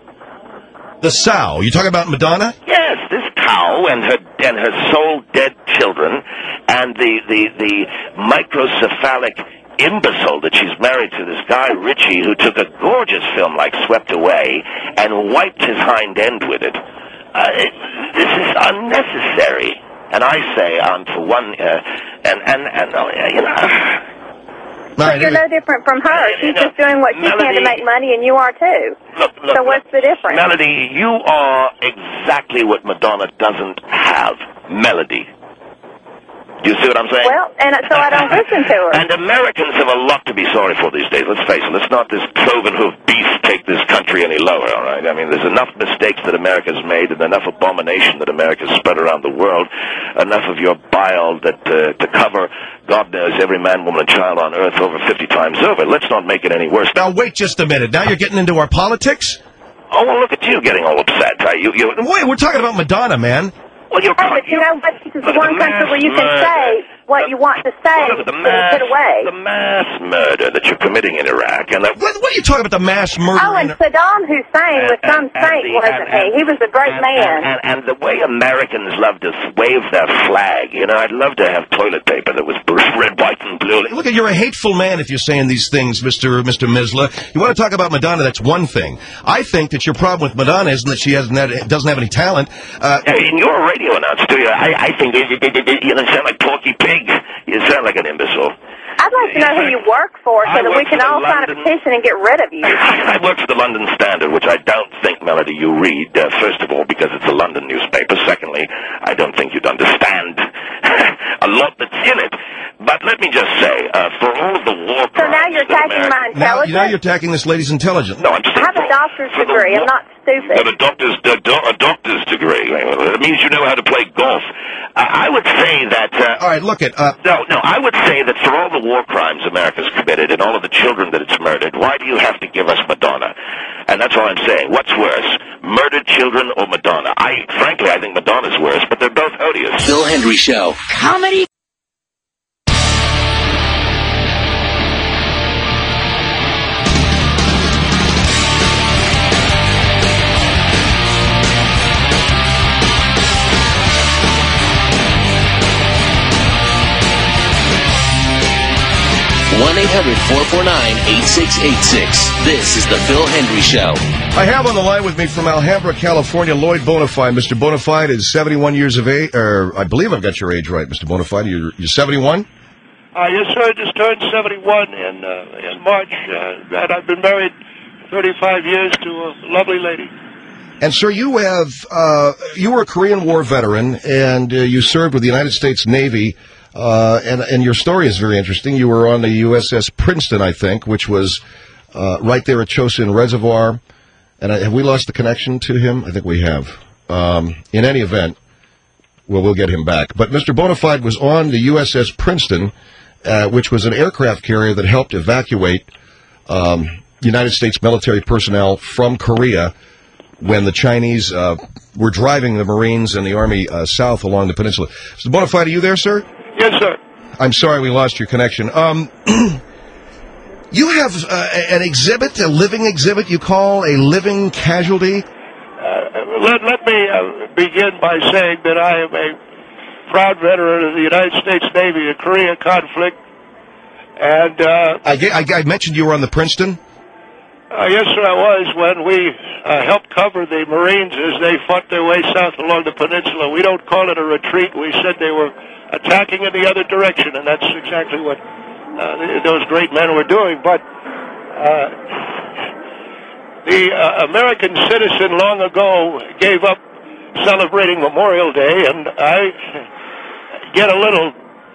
The sow. You talking about Madonna? Yes, this cow and her and her soul dead children, and the the the microcephalic imbecile that she's married to, this guy Richie, who took a gorgeous film like Swept Away and wiped his hind end with it. Uh, it this is unnecessary, and I say, um, for one, uh, and and and uh, you know. All right, you're no different from her. She's just doing what she can to make money, and you are too. Look, look, so what's the difference? Melody, you are exactly what Madonna doesn't have. Melody. You see what I'm saying? Well, and so I don't listen to her. And Americans have a lot to be sorry for these days. Let's face it. Let's not this cloven hoof beast take this country any lower, all right? I mean, there's enough mistakes that America's made and enough abomination that America's spread around the world, enough of your bile that uh, to cover, God knows, every man, woman, and child on earth over fifty times over. Let's not make it any worse. Now, wait just a minute. Now you're getting into our politics? Oh, well, look at you getting all upset. Uh, you, you... Wait, we're talking about Madonna, man. Well, you're oh, but you know what? This is the one country where you can say what you want to say the and mass, put away. The mass murder that you're committing in Iraq. And that, what, what are you talking about, the mass murder? Oh, and in... Saddam Hussein was some saint, the, wasn't and, and, he? He was a great and, man. And, and, and the way Americans love to wave their flag, you know, I'd love to have toilet paper that was red, white, and blue. Look, you're a hateful man if you're saying these things, Mister Mister Misla. You want to talk about Madonna, that's one thing. I think that your problem with Madonna isn't that she hasn't had, doesn't have any talent. Uh, and you're a radio announcer, too. I, I think it, it, it, it, you know, sound like Porky Pig. You sound like an imbecile. I'd like to know who you work for so I that work we can for the all sign a London- petition and get rid of you. I work for the London Standard, which I don't think, Melody, you read, uh, first of all, because it's a London newspaper. Secondly, I don't think you'd understand a lot that's in it. But let me just say, uh, for all of the war crimes... So now you're attacking America- my now, intelligence? now you're attacking this lady's intelligence. No, I'm just... I have a doctor's degree. I'm not stupid. Got a doctor's, a, do- a doctor's degree. It means you know how to play golf. Uh, I would say that... Uh, all right, look at... Uh, no, no, I would say that for all the war crimes America's committed and all of the children that it's murdered, why do you have to give us Madonna? And that's all I'm saying. What's worse, murdered children or Madonna? I, frankly, I think Madonna's worse, but they're both odious. Bill Hendry Show. Comedy. one eight hundred four four nine eight six eight six. This is the Bill Hendry Show. I have on the line with me from Alhambra, California, Lloyd Bonafide. Mister Bonafide is seventy-one years of age, or I believe I've got your age right, Mister Bonafide. You're, you're seventy-one? Uh, yes, sir. I just turned seventy-one in uh, in March, uh, and I've been married thirty-five years to a lovely lady. And, sir, you have, uh, you were a Korean War veteran, and uh, you served with the United States Navy. Uh, and, and your story is very interesting. You were on the U S S Princeton, I think, which was uh, right there at Chosin Reservoir. And I, have we lost the connection to him? I think we have. Um, in any event, well, we'll get him back. But Mister Bonafide was on the U S S Princeton, uh, which was an aircraft carrier that helped evacuate um, United States military personnel from Korea when the Chinese uh, were driving the Marines and the Army uh, south along the peninsula. Mister Bonafide, are you there, sir? Yes, sir. I'm sorry we lost your connection. Um, you have uh, an exhibit, a living exhibit you call a living casualty? Uh, let, let me uh, begin by saying that I am a proud veteran of the United States Navy, the Korea conflict. And uh, I, I, I mentioned you were on the Princeton? Uh, yes, sir, I was when we uh, helped cover the Marines as they fought their way south along the peninsula. We don't call it a retreat. We said they were attacking in the other direction, and that's exactly what uh, those great men were doing. But uh, the uh, American citizen long ago gave up celebrating Memorial Day, and I get a little,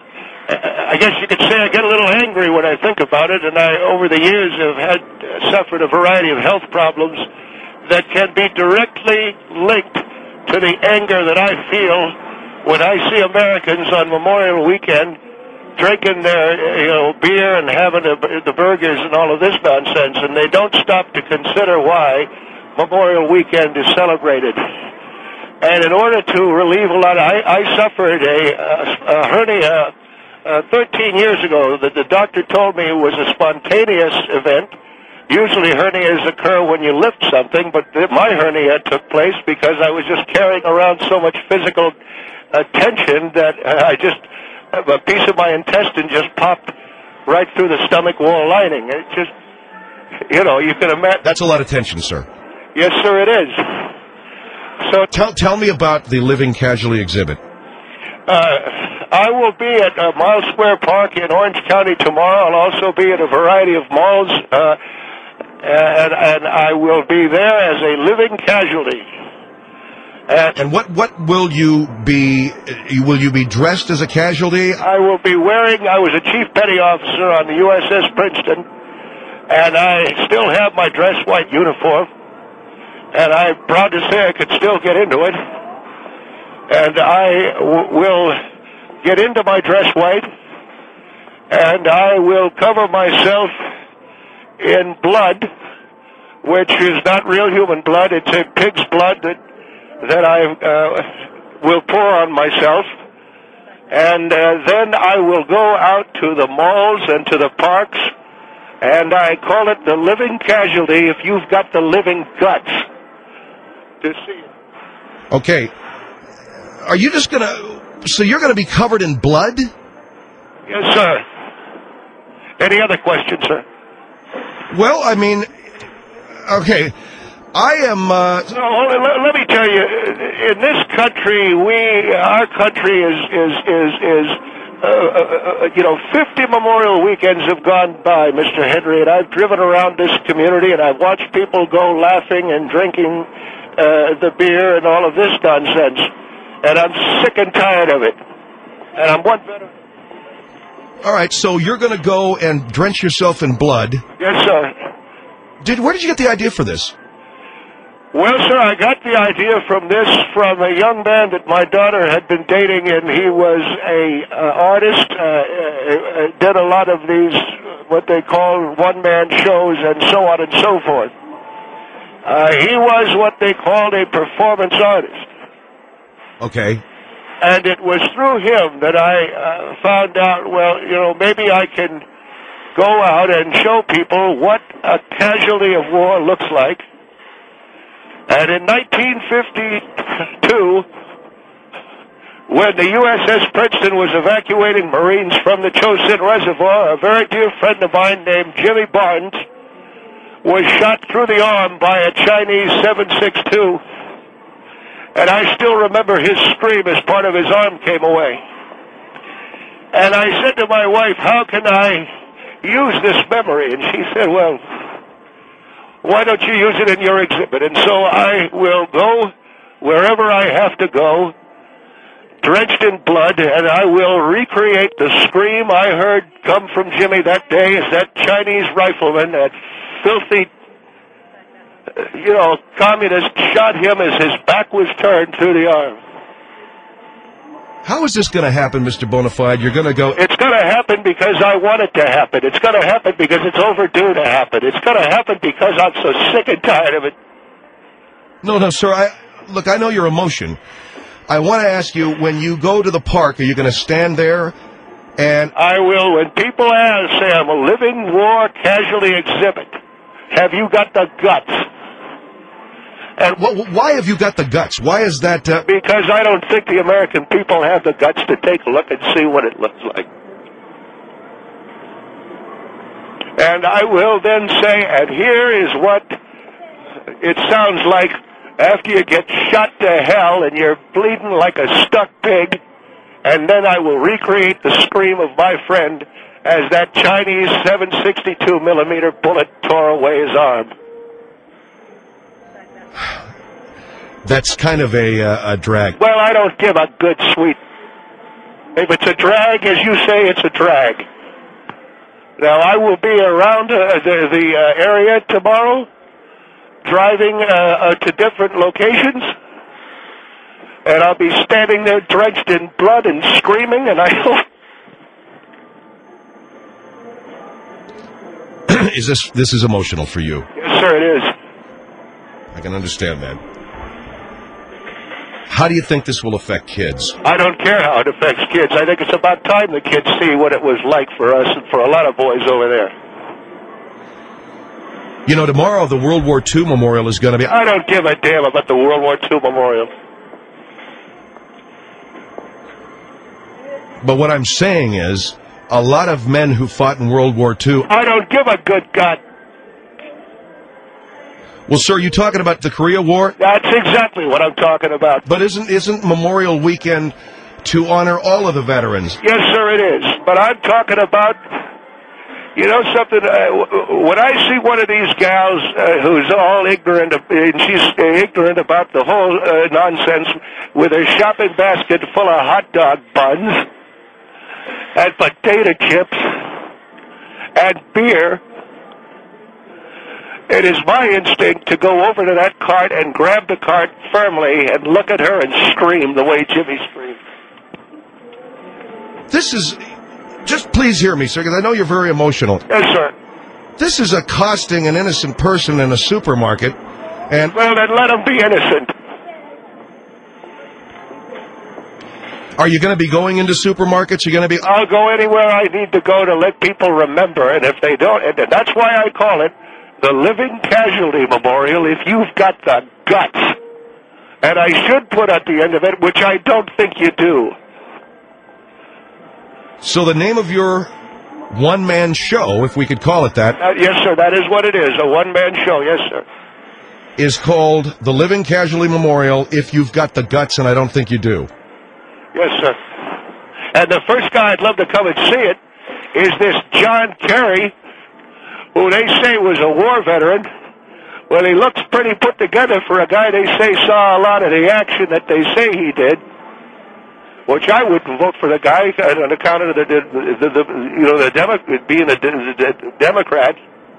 I guess you could say I get a little angry when I think about it, and I, over the years, have had uh, suffered a variety of health problems that can be directly linked to the anger that I feel when I see Americans on Memorial Weekend drinking their, you know, beer and having a, the burgers and all of this nonsense, and they don't stop to consider why Memorial Weekend is celebrated. And in order to relieve a lot, of, I, I suffered a, a, a hernia uh, thirteen years ago that the doctor told me was a spontaneous event. Usually hernias occur when you lift something, but my hernia took place because I was just carrying around so much physical uh, tension that uh, I just, a piece of my intestine just popped right through the stomach wall lining. It just, you know, you can imagine. That's a lot of tension, sir. Yes, sir, it is. So tell tell me about the living casualty exhibit. Uh, I will be at uh, Miles Square Park in Orange County tomorrow. I'll also be at a variety of malls, uh, and, and I will be there as a living casualty. And, and what what will you be? Will you be dressed as a casualty? I will be wearing. I was a chief petty officer on the U S S Princeton, and I still have my dress white uniform. And I'm proud to say I could still get into it. And I w- will get into my dress white, and I will cover myself in blood, which is not real human blood. It's a pig's blood that that I uh, will pour on myself. And uh, then I will go out to the malls and to the parks, and I call it the living casualty if you've got the living guts to see it. Okay. Are you just going to... So you're going to be covered in blood? Yes, sir. Any other questions, sir? Well, I mean... Okay. I am... Uh... So, let, let me tell you, in this country, we... Our country is... is, is, is uh, uh, you know, fifty Memorial Weekends have gone by, Mister Henry, and I've driven around this community, and I've watched people go laughing and drinking uh, the beer and all of this nonsense. And I'm sick and tired of it. And I'm one better. All right, so you're going to go and drench yourself in blood. Yes, sir. Did where did you get the idea for this? Well, sir, I got the idea from this from a young man that my daughter had been dating, and he was a uh, artist, uh, uh, did a lot of these, what they call one-man shows and so on and so forth. Uh, he was what they called a performance artist. Okay. And it was through him that I uh, found out, well, you know, maybe I can go out and show people what a casualty of war looks like. And in nineteen fifty-two, when the U S S Princeton was evacuating Marines from the Chosin Reservoir, a very dear friend of mine named Jimmy Barnes was shot through the arm by a Chinese seven six two. And I still remember his scream as part of his arm came away. And I said to my wife, how can I use this memory? And she said, well, why don't you use it in your exhibit? And so I will go wherever I have to go, drenched in blood, and I will recreate the scream I heard come from Jimmy that day as that Chinese rifleman, that filthy, you know, communist shot him as his back was turned through the arm. How is this going to happen, Mister Bonafide? You're going to go... It's going to happen because I want it to happen. It's going to happen because it's overdue to happen. It's going to happen because I'm so sick and tired of it. No, no, sir. I Look, I know your emotion. I want to ask you, when you go to the park, are you going to stand there and... I will. When people ask, say I'm a living war casualty exhibit, have you got the guts? And why have you got the guts? Why is that? Uh... Because I don't think the American people have the guts to take a look and see what it looks like. And I will then say, and here is what it sounds like after you get shot to hell and you're bleeding like a stuck pig, and then I will recreate the scream of my friend as that Chinese seven sixty-two millimeter bullet tore away his arm. That's kind of a, uh, a drag. Well, I don't give a good sweet. If it's a drag, as you say, it's a drag. Now, I will be around uh, the, the uh, area tomorrow, driving uh, uh, to different locations, and I'll be standing there drenched in blood and screaming, and I hope... is this, this is emotional for you? Yes, sir, it is. I can understand that. How do you think this will affect kids? I don't care how it affects kids. I think it's about time the kids see what it was like for us and for a lot of boys over there. You know, tomorrow the World War Two Memorial is going to be... I don't give a damn about the World War Two Memorial. But what I'm saying is, a lot of men who fought in World War Two... I don't give a good God. Well, sir, you talking about the Korea War? That's exactly what I'm talking about. But isn't isn't Memorial Weekend to honor all of the veterans. Yes, sir, it is. But I'm talking about, you know something, uh, w- when I see one of these gals uh, who's all ignorant, of, and she's uh, ignorant about the whole uh, nonsense with her shopping basket full of hot dog buns and potato chips and beer, it is my instinct to go over to that cart and grab the cart firmly and look at her and scream the way Jimmy screamed. This is... Just please hear me, sir, because I know you're very emotional. Yes, sir. This is accosting an innocent person in a supermarket, and... Well, then let him be innocent. Are you going to be going into supermarkets? You're going to be... I'll go anywhere I need to go to let people remember, and if they don't... And that's why I call it the Living Casualty Memorial, if you've got the guts. And I should put at the end of it, which I don't think you do. So the name of your one-man show, if we could call it that... Uh, yes, sir, that is what it is, a one-man show, yes, sir. ...is called the Living Casualty Memorial, if you've got the guts, and I don't think you do. Yes, sir. And the first guy I'd love to come and see it is this John Kerry, who they say was a war veteran. Well, he looks pretty put together for a guy they say saw a lot of the action that they say he did. Which I wouldn't vote for the guy on account of the, the, the, the you know, the Demo- being a de- de- Democrat.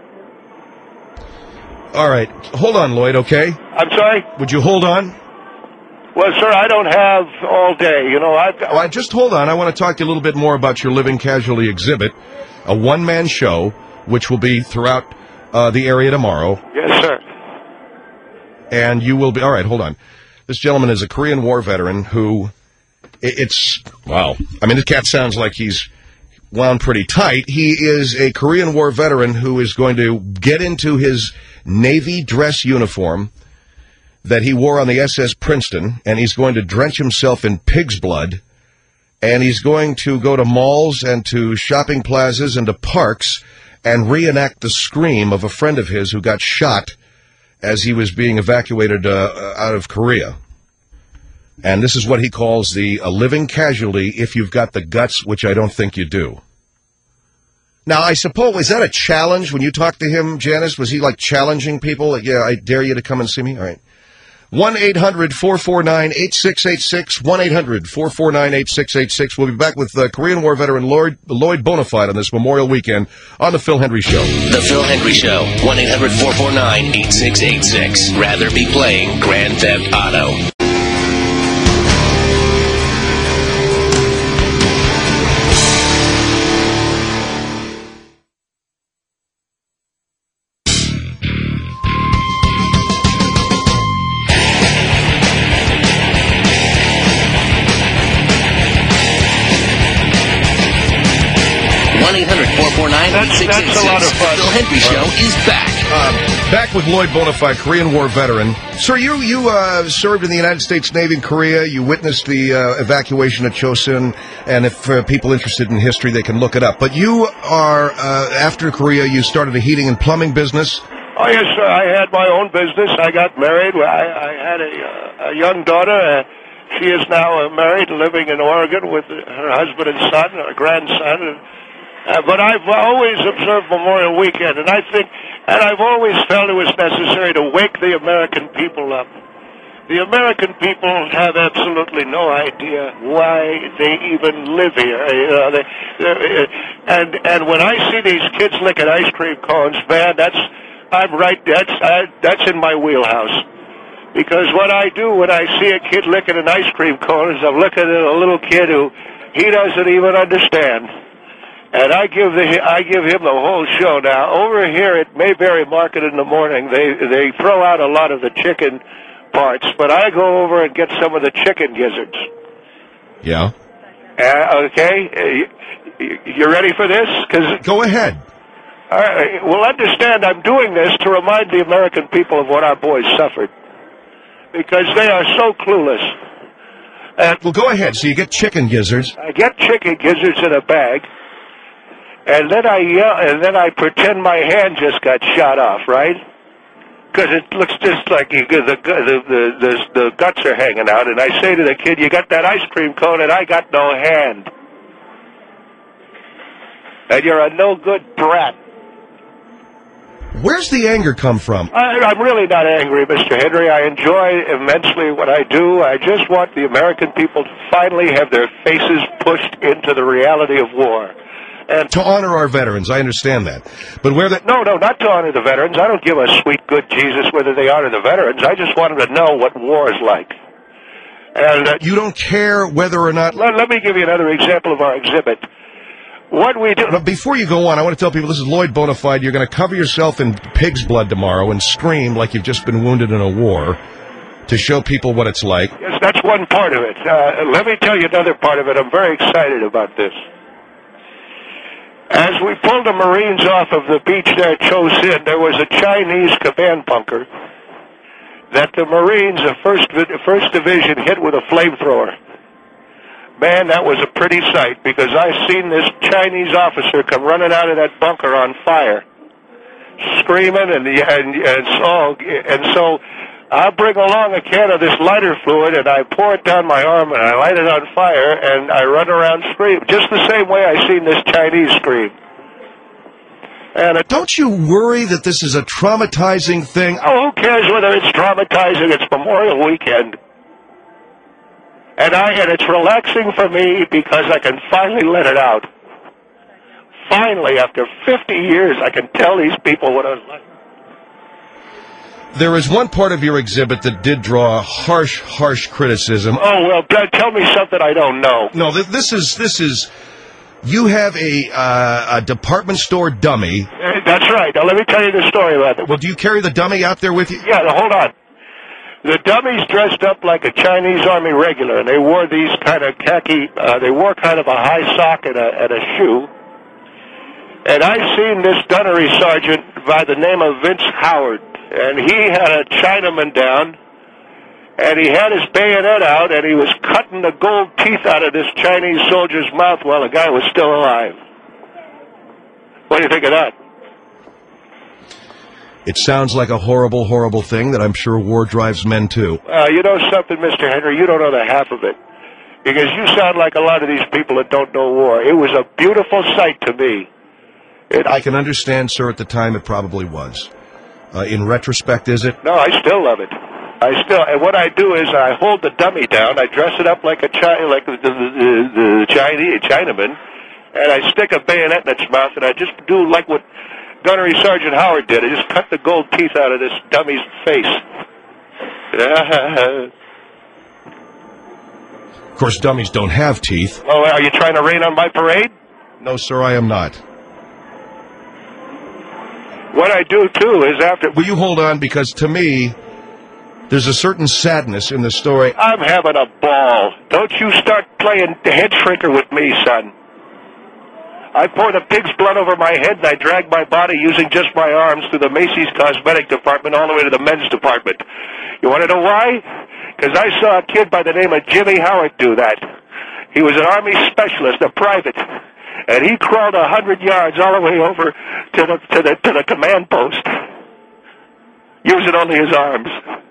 All right. Hold on, Lloyd, okay? I'm sorry? Would you hold on? Well, sir, I don't have all day. You know, I've got... Well, just hold on. I want to talk to you a little bit more about your Living Casualty exhibit, a one-man show, which will be throughout uh, the area tomorrow. Yes, sir. And you will be... All right, hold on. This gentleman is a Korean War veteran who... It's, wow. I mean, the cat sounds like he's wound pretty tight. He is a Korean War veteran who is going to get into his Navy dress uniform that he wore on the S S Princeton, and he's going to drench himself in pig's blood, and he's going to go to malls and to shopping plazas and to parks and reenact the scream of a friend of his who got shot as he was being evacuated uh, out of Korea. And this is what he calls the a living casualty if you've got the guts, which I don't think you do. Now, I suppose, was that a challenge when you talked to him, Janice? Was he, like, challenging people? Like, yeah, I dare you to come and see me? All right. one eight hundred four four nine eight six eight six, one eight hundred four four nine eight six eight six. We'll be back with uh, Korean War veteran Lloyd, Lloyd Bonafide on this Memorial Weekend on The Phil Hendry Show. The Phil Hendry Show, one eight hundred four four nine eight six eight six. Rather be playing Grand Theft Auto. one eight hundred four four nine eight six eight six. That's a lot of fun. The Phil Hendry Show is back. Uh, back with Lloyd Bonafide, Korean War veteran. Sir, you you uh, served in the United States Navy in Korea. You witnessed the uh, evacuation of Chosun, and if uh, people interested in history, they can look it up. But you are, uh, after Korea, you started a heating and plumbing business. Oh, yes, sir. I had my own business. I got married. I, I had a, uh, a young daughter. Uh, she is now uh, married and living in Oregon with her husband and son, a grandson. And, Uh, but I've always observed Memorial Weekend, and I think, and I've always felt it was necessary to wake the American people up. The American people have absolutely no idea why they even live here. You know, they, and and when I see these kids licking ice cream cones, man, that's I'm right. That's I, that's in my wheelhouse. Because what I do when I see a kid licking an ice cream cone is I'm looking at a little kid who he doesn't even understand. And I give the I give him the whole show. Now over here at Mayberry Market in the morning, they they throw out a lot of the chicken parts, but I go over and get some of the chicken gizzards. Yeah. Uh, okay, you, you ready for this? 'Cause go ahead. All right. Well, understand, I'm doing this to remind the American people of what our boys suffered, because they are so clueless. And well, go ahead. So you get chicken gizzards. I get chicken gizzards in a bag. And then I yell, and then I pretend my hand just got shot off, right? Because because it looks just like you, the, the, the, the, the guts are hanging out. And I say to the kid, you got that ice cream cone and I got no hand. And you're a no-good brat. Where's the anger come from? I, I'm really not angry, Mister Henry. I enjoy immensely what I do. I just want the American people to finally have their faces pushed into the reality of war. And to honor our veterans, I understand that. But where the... No, no, not to honor the veterans. I don't give a sweet, good Jesus whether they honor the veterans. I just want them to know what war is like. And uh, you don't care whether or not... Let, let me give you another example of our exhibit. What we do... But before you go on, I want to tell people this is Lloyd Bonafide. You're going to cover yourself in pig's blood tomorrow and scream like you've just been wounded in a war to show people what it's like. Yes, that's one part of it. Uh, let me tell you another part of it. I'm very excited about this. As we pulled the Marines off of the beach there at Cho Sin, there was a Chinese command bunker that the Marines, the first, first Division, hit with a flamethrower. Man, that was a pretty sight, because I seen this Chinese officer come running out of that bunker on fire, screaming, and and and so and so. I'll bring along a can of this lighter fluid, and I pour it down my arm, and I light it on fire, and I run around screaming, just the same way I seen this Chinese scream. And it, don't you worry that this is a traumatizing thing? Oh, who cares whether it's traumatizing? It's Memorial Weekend. And I and it's relaxing for me because I can finally let it out. Finally, after fifty years, I can tell these people what I was like. There is one part of your exhibit that did draw harsh, harsh criticism. Oh, well, tell me something I don't know. No, th- this is, this is, you have a, uh, a department store dummy. Uh, that's right. Now, let me tell you the story about it. Well, do you carry the dummy out there with you? Yeah, now, hold on. The dummies dressed up like a Chinese Army regular, and they wore these kind of khaki, uh, they wore kind of a high sock and a, and a shoe. And I seen this gunnery sergeant by the name of Vince Howard, and he had a Chinaman down, and he had his bayonet out, and he was cutting the gold teeth out of this Chinese soldier's mouth while the guy was still alive. What do you think of that? It sounds like a horrible, horrible thing that I'm sure war drives men to. Uh, you know something, Mister Henry? You don't know the half of it. Because you sound like a lot of these people that don't know war. It was a beautiful sight to me. It, I can understand, sir, at the time it probably was. Uh, in retrospect, is it? No, I still love it. I still, and what I do is I hold the dummy down, I dress it up like a chi- like the, the, the, the Chinese Chinaman, and I stick a bayonet in its mouth, and I just do like what Gunnery Sergeant Howard did. I just cut the gold teeth out of this dummy's face. Of course, dummies don't have teeth. Oh, are you trying to rain on my parade? No, sir, I am not. What I do, too, is after... Will you hold on? Because to me, there's a certain sadness in the story. I'm having a ball. Don't you start playing head shrinker with me, son. I pour the pig's blood over my head, and I drag my body using just my arms through the Macy's cosmetic department all the way to the men's department. You want to know why? Because I saw a kid by the name of Jimmy Howard do that. He was an Army specialist, a private. And he crawled a hundred yards all the way over to the to the to the command post, using only his arms.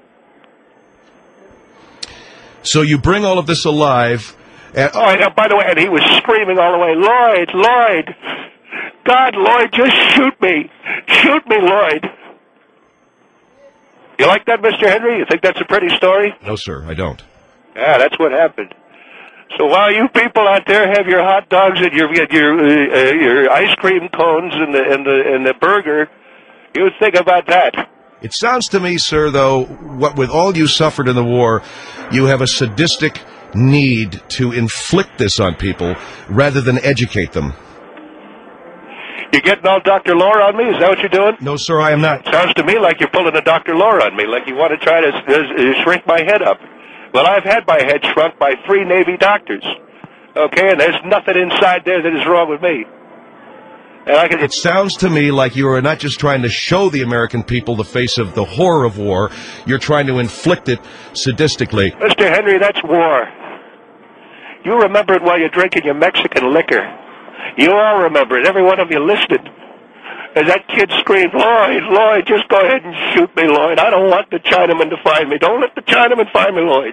So you bring all of this alive. And oh, and, uh, by the way, and he was screaming all the way, "Lloyd, Lloyd, God, Lloyd, just shoot me, shoot me, Lloyd." You like that, Mister Henry? You think that's a pretty story? No, sir, I don't. Yeah, that's what happened. So while you people out there have your hot dogs and your your uh, your ice cream cones and the and the and the burger, you think about that. It sounds to me, sir, though, what with all you suffered in the war, you have a sadistic need to inflict this on people rather than educate them. You're getting all Doctor Lore on me? Is that what you're doing? No, sir, I am not. Sounds to me like you're pulling a Doctor Lore on me, like you want to try to uh, shrink my head up. Well, I've had my head shrunk by three Navy doctors, okay, and there's nothing inside there that is wrong with me. And I can... It sounds to me like you are not just trying to show the American people the face of the horror of war, you're trying to inflict it sadistically. Mister Henry, that's war. You remember it while you're drinking your Mexican liquor. You all remember it, every one of you listening. as that kid screamed, Lloyd, Lloyd, just go ahead and shoot me, Lloyd. I don't want the Chinaman to find me. Don't let the Chinaman find me, Lloyd.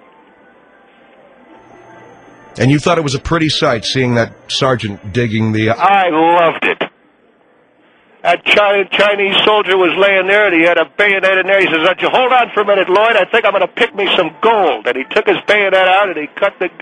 And you thought it was a pretty sight seeing that sergeant digging the... Uh, I loved it. That China, Chinese soldier was laying there, and he had a bayonet in there. He says, hold on for a minute, Lloyd. I think I'm going to pick me some gold. And he took his bayonet out, and he cut the...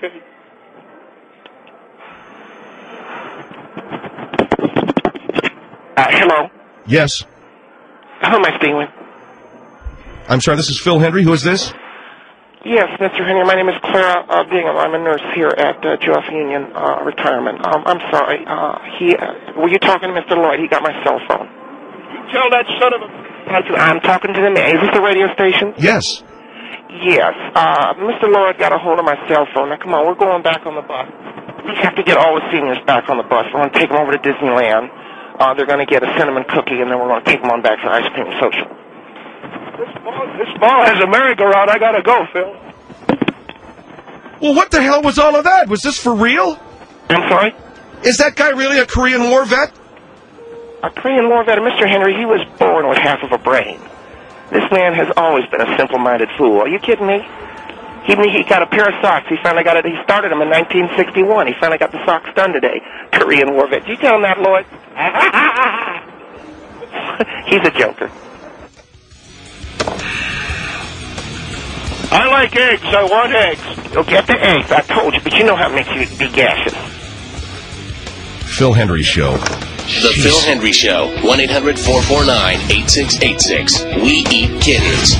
Uh, hello? Yes. Who am I speaking with? I'm sorry, this is Phil Hendry. Who is this? Yes, Mister Henry, my name is Clara uh, Bingham. I'm a nurse here at uh, Joff Union uh, Retirement. Um, I'm sorry. Uh, he, uh, were you talking to Mister Lloyd? He got my cell phone. You tell that son of a... I'm talking to the man. Is this the radio station? Yes. Yes. Uh, Mister Lloyd got a hold of my cell phone. Now, come on, we're going back on the bus. We have to get all the seniors back on the bus. We're going to take them over to Disneyland. Uh, they're going to get a cinnamon cookie, and then we're going to take them on back for ice cream social. This ball, this ball has a merry-go-round. I got to go, Phil. Well, what the hell was all of that? Was this for real? I'm sorry? Is that guy really a Korean War vet? A Korean War vet, Mister Henry, he was born with half of a brain. This man has always been a simple-minded fool. Are you kidding me? He, he got a pair of socks. He finally got it. He started them in nineteen sixty-one. He finally got the socks done today. Korean War vet. Did you tell him that, Lloyd? He's a joker. I like eggs. I want eggs. You'll get the eggs. I told you, but you know how it makes you be gaseous. Phil Hendry Show. The Jeez. Phil Hendry Show. one eight hundred four four nine eight six eight six. We eat kittens.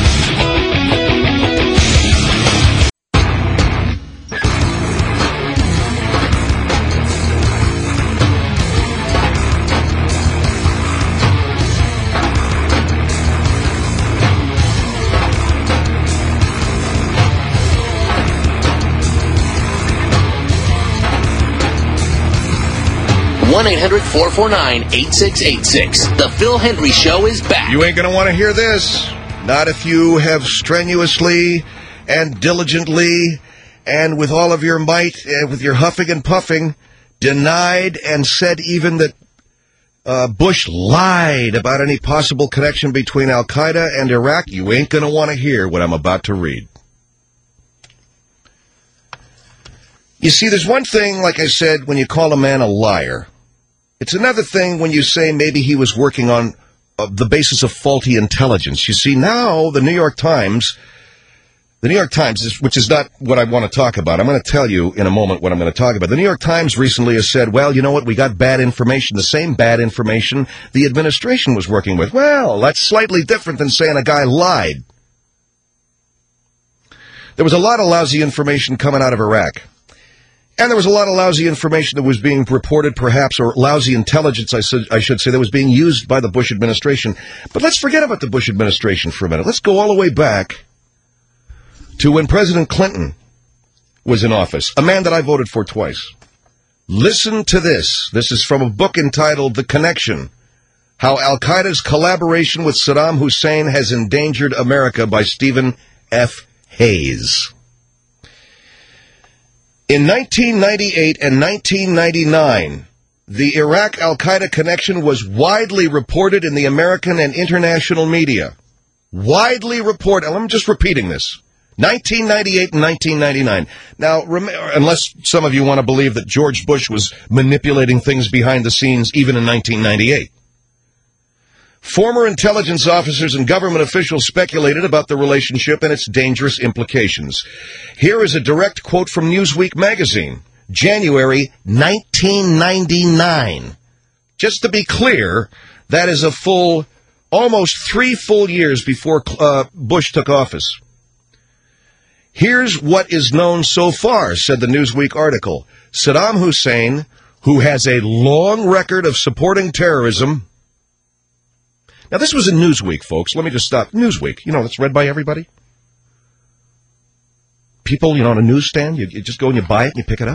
one eight hundred four four nine eight six eight six. The Phil Hendry Show is back. You ain't going to want to hear this. Not if you have strenuously and diligently and with all of your might, uh, with your huffing and puffing, denied and said even that uh, Bush lied about any possible connection between Al-Qaeda and Iraq. You ain't going to want to hear what I'm about to read. You see, there's one thing, like I said, when you call a man a liar. It's another thing when you say maybe he was working on uh, the basis of faulty intelligence. You see, now the New York Times, the New York Times, is, which is not what I want to talk about. I'm going to tell you in a moment what I'm going to talk about. The New York Times recently has said, well, you know what, we got bad information, the same bad information the administration was working with. Well, that's slightly different than saying a guy lied. There was a lot of lousy information coming out of Iraq. And there was a lot of lousy information that was being reported, perhaps, or lousy intelligence, I, should, I should say, that was being used by the Bush administration. But let's forget about the Bush administration for a minute. Let's go all the way back to when President Clinton was in office, a man that I voted for twice. Listen to this. This is from a book entitled The Connection, How Al-Qaeda's Collaboration with Saddam Hussein Has Endangered America by Stephen F. Hayes. In nineteen ninety-eight and nineteen ninety-nine, the Iraq Al-Qaeda connection was widely reported in the American and international media. Widely reported. I'm just repeating this. nineteen ninety-eight and nineteen ninety-nine. Now, rem- unless some of you want to believe that George Bush was manipulating things behind the scenes even in nineteen ninety-eight. Former intelligence officers and government officials speculated about the relationship and its dangerous implications. Here is a direct quote from Newsweek magazine, January nineteen ninety-nine. Just to be clear, that is a full, almost three full years before uh, Bush took office. Here's what is known so far, said the Newsweek article. Saddam Hussein, who has a long record of supporting terrorism. Now, this was in Newsweek, folks. Let me just stop. Newsweek, you know, it's read by everybody. People, you know, on a newsstand, you, you just go and you buy it and you pick it up.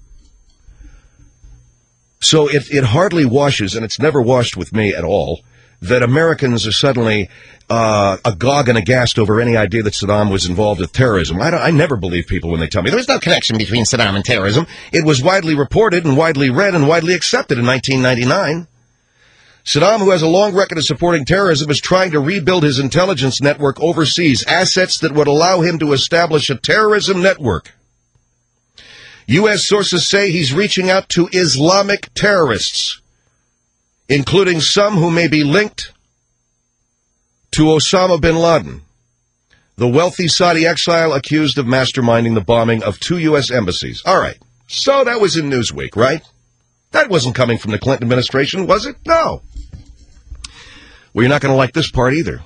So it, it hardly washes, and it's never washed with me at all, that Americans are suddenly uh, agog and aghast over any idea that Saddam was involved with terrorism. I, don't, I never believe people when they tell me there was no connection between Saddam and terrorism. It was widely reported and widely read and widely accepted in nineteen ninety-nine. Saddam, who has a long record of supporting terrorism, is trying to rebuild his intelligence network overseas, assets that would allow him to establish a terrorism network. U S sources say he's reaching out to Islamic terrorists, including some who may be linked to Osama bin Laden, the wealthy Saudi exile accused of masterminding the bombing of two U S embassies. All right, so that was in Newsweek, right? That wasn't coming from the Clinton administration, was it? No. Well, you're not going to like this part either.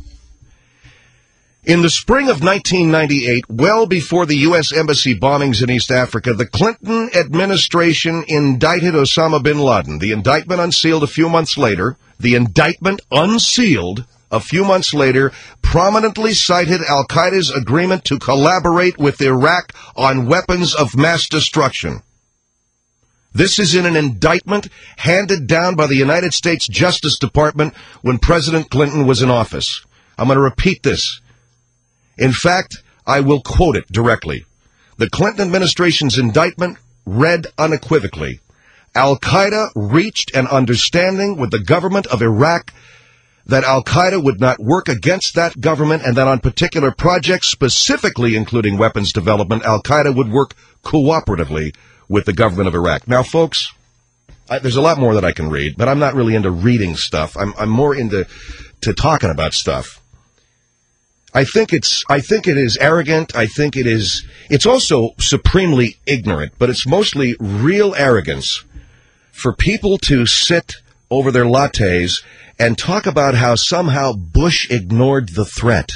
In the spring of nineteen ninety-eight, well before the U S embassy bombings in East Africa, the Clinton administration indicted Osama bin Laden. The indictment unsealed a few months later, the indictment unsealed a few months later, prominently cited al-Qaeda's agreement to collaborate with Iraq on weapons of mass destruction. This is in an indictment handed down by the United States Justice Department when President Clinton was in office. I'm going to repeat this. In fact, I will quote it directly. The Clinton administration's indictment read unequivocally, Al-Qaeda reached an understanding with the government of Iraq that Al-Qaeda would not work against that government and that on particular projects, specifically including weapons development, Al-Qaeda would work cooperatively with the government of Iraq. Now, folks, I, there's a lot more that I can read, but I'm not really into reading stuff. I'm, I'm more into to talking about stuff. I think it's, I think it is arrogant. I think it is, it's also supremely ignorant, but it's mostly real arrogance for people to sit over their lattes and talk about how somehow Bush ignored the threat.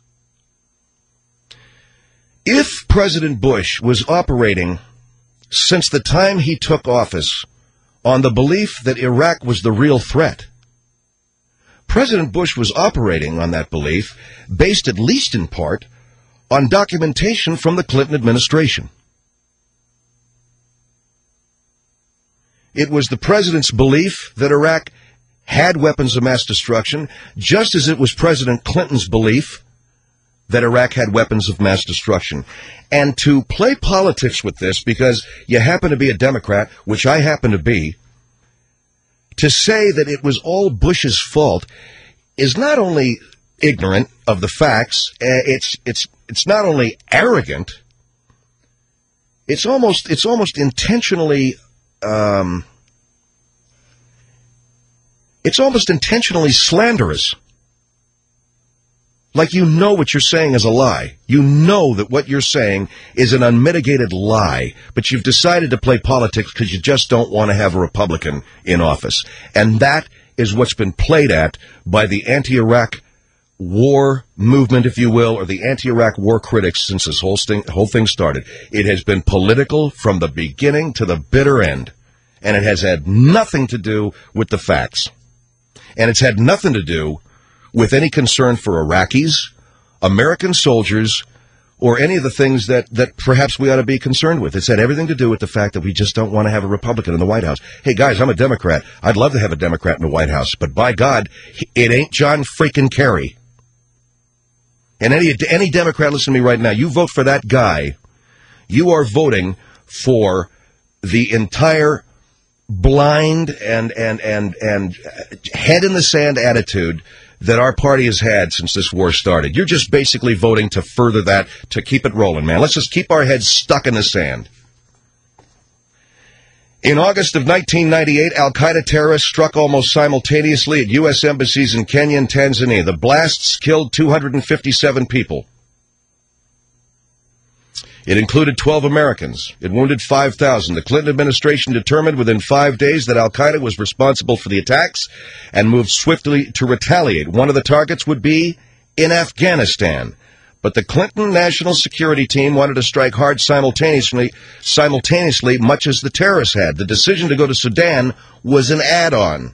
If President Bush was operating since the time he took office on the belief that Iraq was the real threat, President Bush was operating on that belief, based at least in part on documentation from the Clinton administration. It was the president's belief that Iraq had weapons of mass destruction, just as it was President Clinton's belief that Iraq had weapons of mass destruction. And to play politics with this, because you happen to be a Democrat, which I happen to be, to say that it was all Bush's fault is not only ignorant of the facts, uh, it's it's it's not only arrogant, it's almost it's almost intentionally um, it's almost intentionally slanderous. Like you know what you're saying is a lie. You know that what you're saying is an unmitigated lie, but you've decided to play politics because you just don't want to have a Republican in office. And that is what's been played at by the anti-Iraq war movement, if you will, or the anti-Iraq war critics since this whole thing, whole thing started. It has been political from the beginning to the bitter end, and it has had nothing to do with the facts. And it's had nothing to do with any concern for Iraqis, American soldiers, or any of the things that, that perhaps we ought to be concerned with. It's had everything to do with the fact that we just don't want to have a Republican in the White House. Hey, guys, I'm a Democrat. I'd love to have a Democrat in the White House, but by God, it ain't John freaking Kerry. And any, any Democrat, listen to me right now, you vote for that guy, you are voting for the entire blind and, and, and, and head in the sand attitude that our party has had since this war started. You're just basically voting to further that, to keep it rolling, man. Let's just keep our heads stuck in the sand. In August of nineteen ninety-eight, al-Qaeda terrorists struck almost simultaneously at U S embassies in Kenya and Tanzania. The blasts killed two hundred fifty-seven people. It included twelve Americans. It wounded five thousand. The Clinton administration determined within five days that al-Qaeda was responsible for the attacks and moved swiftly to retaliate. One of the targets would be in Afghanistan. But the Clinton National Security Team wanted to strike hard simultaneously, simultaneously, much as the terrorists had. The decision to go to Sudan was an add-on.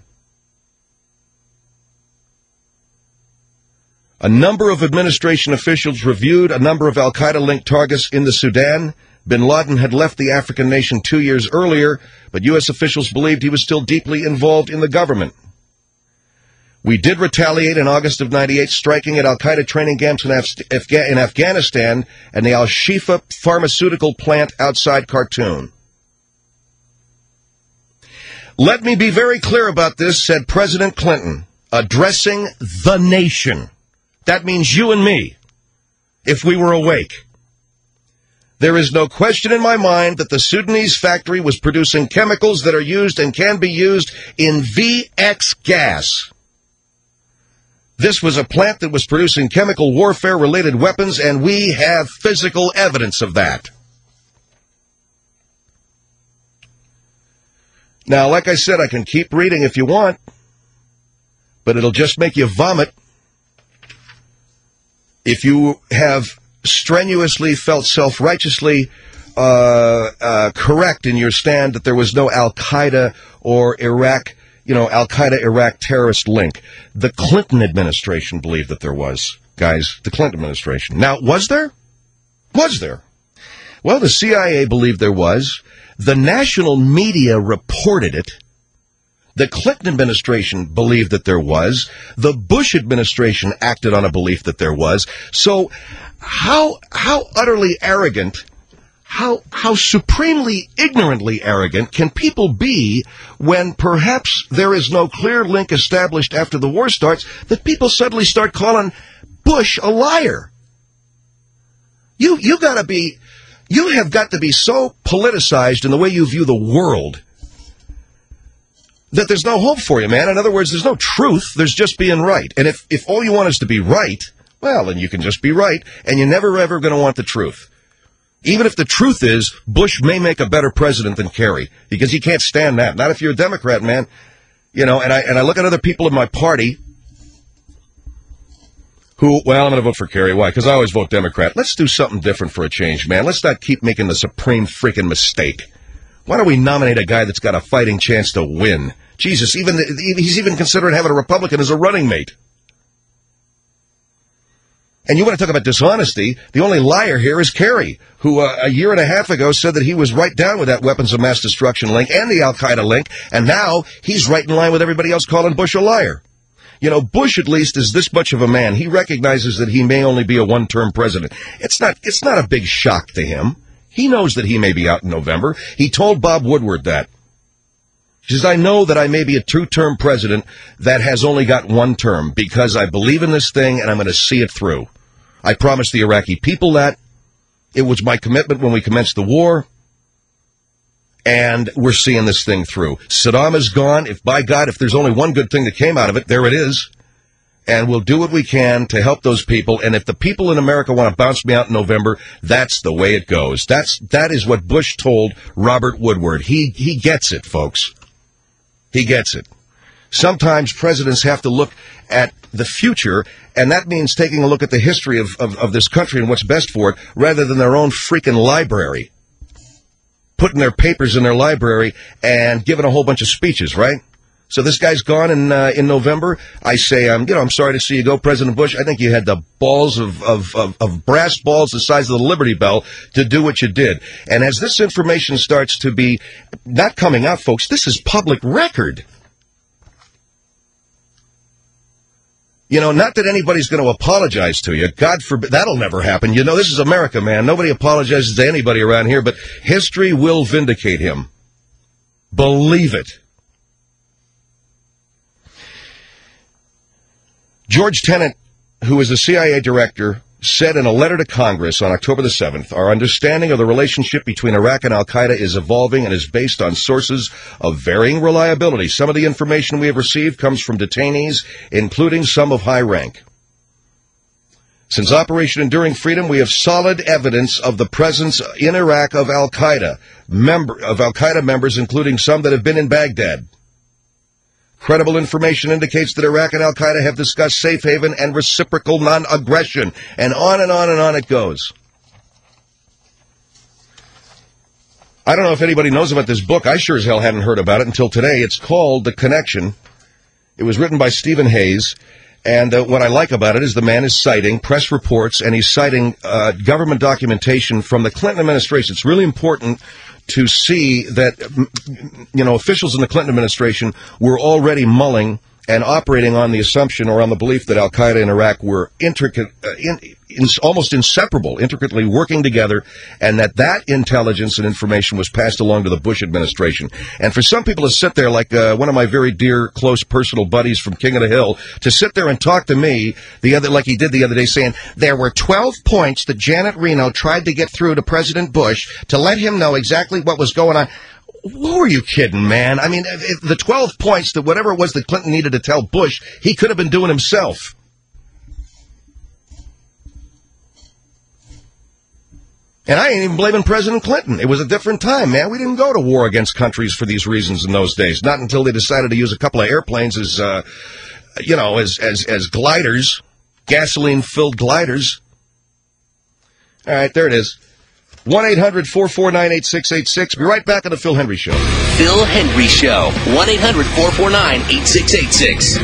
A number of administration officials reviewed a number of al-Qaeda-linked targets in the Sudan. Bin Laden had left the African nation two years earlier, but U S officials believed he was still deeply involved in the government. We did retaliate in August of ninety-eight, striking at al-Qaeda training camps in, Af- Afga- in Afghanistan and the Al-Shifa pharmaceutical plant outside Khartoum. Let me be very clear about this, said President Clinton, addressing the nation. That means you and me, if we were awake. There is no question in my mind that the Sudanese factory was producing chemicals that are used and can be used in V X gas. This was a plant that was producing chemical warfare-related weapons, and we have physical evidence of that. Now, like I said, I can keep reading if you want, but it'll just make you vomit. If you have strenuously felt self-righteously uh, uh, correct in your stand that there was no Al-Qaeda or Iraq, you know, Al-Qaeda Iraq terrorist link. The Clinton administration believed that there was, guys, the Clinton administration. Now, was there? Was there? Well, the C I A believed there was. The national media reported it. The Clinton administration believed that there was. The Bush administration acted on a belief that there was. So how how utterly arrogant, how how supremely ignorantly arrogant can people be when perhaps there is no clear link established after the war starts that people suddenly start calling Bush a liar? You you gotta be you have got to be so politicized in the way you view the world that there's no hope for you, man. In other words, there's no truth. There's just being right. And if, if all you want is to be right, well, then you can just be right, and you're never, ever going to want the truth. Even if the truth is Bush may make a better president than Kerry, because he can't stand that. Not if you're a Democrat, man. You know, and I and I look at other people in my party who, well, I'm going to vote for Kerry. Why? Because I always vote Democrat. Let's do something different for a change, man. Let's not keep making the supreme freaking mistake. Why don't we nominate a guy that's got a fighting chance to win? Jesus, even he's even considering having a Republican as a running mate. And you want to talk about dishonesty? The only liar here is Kerry, who uh, a year and a half ago said that he was right down with that weapons of mass destruction link and the Al-Qaeda link, and now he's right in line with everybody else calling Bush a liar. You know, Bush at least is this much of a man. He recognizes that he may only be a one-term president. It's not, it's not a big shock to him. He knows that he may be out in November. He told Bob Woodward that. He says, I know that I may be a two-term president that has only got one term because I believe in this thing and I'm going to see it through. I promised the Iraqi people that. It was my commitment when we commenced the war. And we're seeing this thing through. Saddam is gone. If, by God, if there's only one good thing that came out of it, there it is. And we'll do what we can to help those people. And if the people in America want to bounce me out in November, that's the way it goes. That's, that is what Bush told Robert Woodward. He, he gets it, folks. He gets it. Sometimes presidents have to look at the future, and that means taking a look at the history of, of, of this country and what's best for it, rather than their own freaking library. Putting their papers in their library and giving a whole bunch of speeches, right? So this guy's gone in uh, in November. I say, um, you know, I'm sorry to see you go, President Bush. I think you had the balls of, of, of, of brass balls the size of the Liberty Bell to do what you did. And as this information starts to be not coming out, folks, this is public record. You know, not that anybody's going to apologize to you. God forbid. That'll never happen. You know, this is America, man. Nobody apologizes to anybody around here, but history will vindicate him. Believe it. George Tenet, who is the C I A director, said in a letter to Congress on October the seventh, our understanding of the relationship between Iraq and Al-Qaeda is evolving and is based on sources of varying reliability. Some of the information we have received comes from detainees, including some of high rank. Since Operation Enduring Freedom, we have solid evidence of the presence in Iraq of Al-Qaeda, member, of Al-Qaeda members, including some that have been in Baghdad. Credible information indicates that Iraq and Al-Qaeda have discussed safe haven and reciprocal non-aggression. And on and on and on it goes. I don't know if anybody knows about this book. I sure as hell hadn't heard about it until today. It's called The Connection. It was written by Stephen Hayes. And uh, what I like about it is the man is citing press reports, and he's citing uh, government documentation from the Clinton administration. It's really important to see that, you know, officials in the Clinton administration were already mulling and operating on the assumption or on the belief that Al-Qaeda in Iraq were intricate, uh, in, in, almost inseparable, intricately working together, and that that intelligence and information was passed along to the Bush administration. And for some people to sit there, like uh, one of my very dear, close personal buddies from King of the Hill, to sit there and talk to me the other, like he did the other day, saying there were twelve points that Janet Reno tried to get through to President Bush to let him know exactly what was going on. Who are you kidding, man? I mean, if the twelve points that whatever it was that Clinton needed to tell Bush, he could have been doing himself. And I ain't even blaming President Clinton. It was a different time, man. We didn't go to war against countries for these reasons in those days. Not until they decided to use a couple of airplanes as, uh, you know, as, as, as gliders, gasoline-filled gliders. All right, there it is. one eight hundred four four nine eight six eight six. Be right back on the Phil Hendry Show. Phil Hendry Show. one eight hundred four four nine eight six eight six.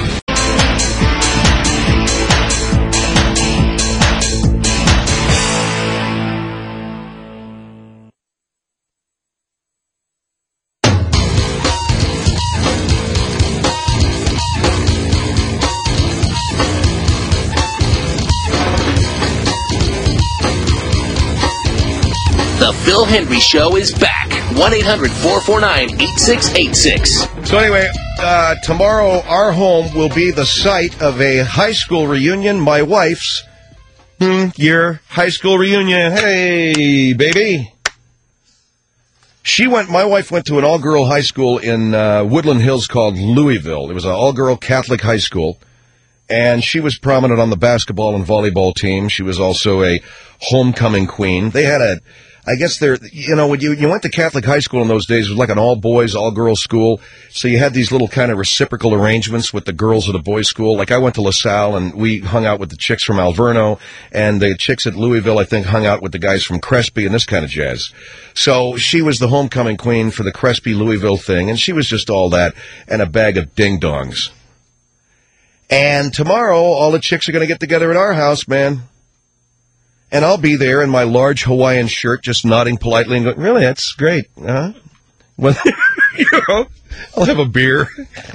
The Phil Hendry Show is back. one eight hundred four four nine eight six eight six. So anyway, uh, tomorrow our home will be the site of a high school reunion. My wife's hmm, year high school reunion. Hey, baby. She went, my wife went to an all-girl high school in uh, Woodland Hills called Louisville. It was an all-girl Catholic high school. And she was prominent on the basketball and volleyball team. She was also a homecoming queen. They had a... I guess they're, you know, when you, you went to Catholic high school in those days, it was like an all-boys, all-girls school. So you had these little kind of reciprocal arrangements with the girls at the boys' school. Like I went to LaSalle, and we hung out with the chicks from Alverno, and the chicks at Louisville, I think, hung out with the guys from Crespi and this kind of jazz. So she was the homecoming queen for the Crespi-Louisville thing, and she was just all that and a bag of ding-dongs. And tomorrow, all the chicks are going to get together at our house, man. And I'll be there in my large Hawaiian shirt, just nodding politely and going, really, that's great, huh? Well, you know, I'll have a beer.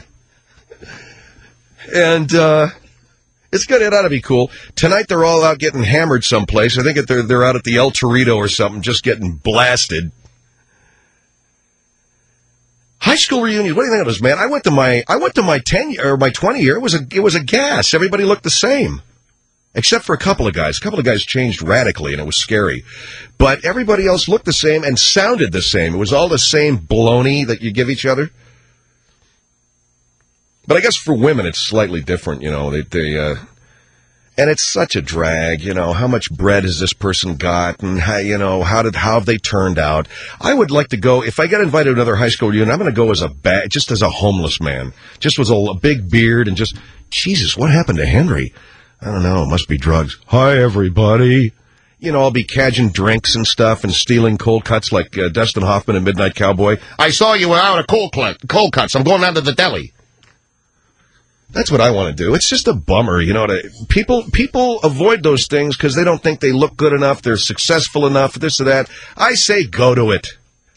And uh, it's good. It ought to be cool. Tonight they're all out getting hammered someplace. I think they're, they're out at the El Torito or something, just getting blasted. High school reunions. What do you think of this, man? I went to my I went to my ten year or my twenty year. It was a it was a gas. Everybody looked the same. Except for a couple of guys. A couple of guys changed radically, and it was scary. But everybody else looked the same and sounded the same. It was all the same baloney that you give each other. But I guess for women, it's slightly different, you know. They, they uh, and it's such a drag, you know. How much bread has this person got, and how, you know, how did how have they turned out? I would like to go if I get invited to another high school reunion. I'm going to go as a ba- just as a homeless man, just with a, a big beard and just Jesus. What happened to Henry? I don't know. It must be drugs. Hi, everybody. You know, I'll be cadging drinks and stuff and stealing cold cuts like uh, Dustin Hoffman in Midnight Cowboy. I saw you were out of cold, cold cuts. I'm going down to the deli. That's what I want to do. It's just a bummer, you know. To, people people avoid those things because they don't think they look good enough, they're successful enough, this or that. I say go to it.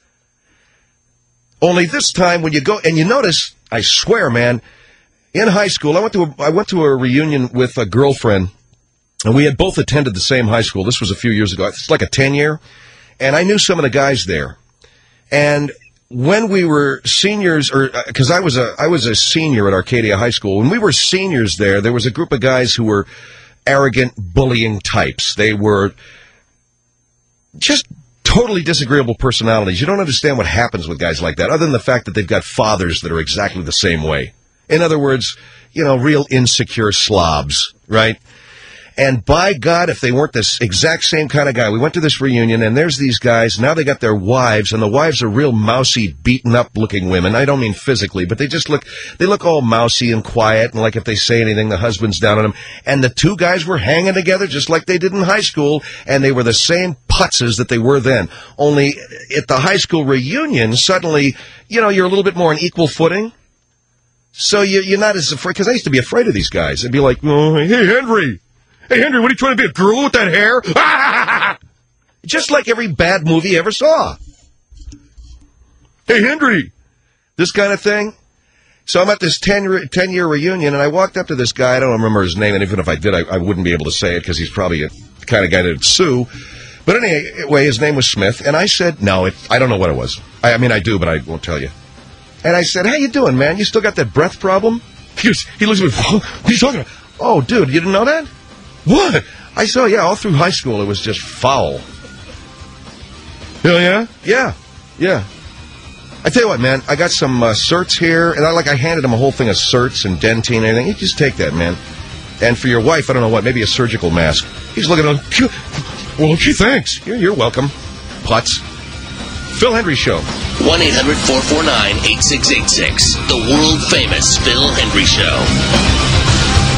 Only this time when you go, and you notice, I swear, man, in high school, I went to a, I went to a reunion with a girlfriend, and we had both attended the same high school. This was a few years ago. It's like a ten-year, and I knew some of the guys there. And when we were seniors, or because I was a I was a senior at Arcadia High School, when we were seniors there, there was a group of guys who were arrogant, bullying types. They were just totally disagreeable personalities. You don't understand what happens with guys like that, other than the fact that they've got fathers that are exactly the same way. In other words, you know, real insecure slobs, right? And by God, if they weren't this exact same kind of guy, we went to this reunion, and there's these guys. Now they got their wives, and the wives are real mousy, beaten-up-looking women. I don't mean physically, but they just look, they look all mousy and quiet, and like if they say anything, the husband's down on them. And the two guys were hanging together just like they did in high school, and they were the same putzes that they were then. Only at the high school reunion, suddenly, you know, you're a little bit more on equal footing. So you, you're not as afraid, because I used to be afraid of these guys. I'd be like, oh, hey, Henry. Hey, Henry, what are you trying to be, a girl with that hair? Just like every bad movie you ever saw. Hey, Henry. This kind of thing. So I'm at this ten-year reunion, and I walked up to this guy. I don't remember his name, and even if I did, I, I wouldn't be able to say it because he's probably a kind of guy that'd sue. But anyway, his name was Smith, and I said, no, it, I don't know what it was. I, I mean, I do, but I won't tell you. And I said, how you doing, man? You still got that breath problem? He, was, he looks at me, what are you talking about? Oh, dude, you didn't know that? What? I said, yeah, all through high school, it was just foul. Oh, yeah? Yeah, yeah. I tell you what, man, I got some uh, certs here, and I like I handed him a whole thing of certs and dentine and everything. You just take that, man. And for your wife, I don't know what, maybe a surgical mask. He's looking at him, well, gee, thanks. You're, you're welcome. Putz. Phil Hendry Show. one eight hundred four four nine eight six eight six. The world-famous Phil Hendry Show.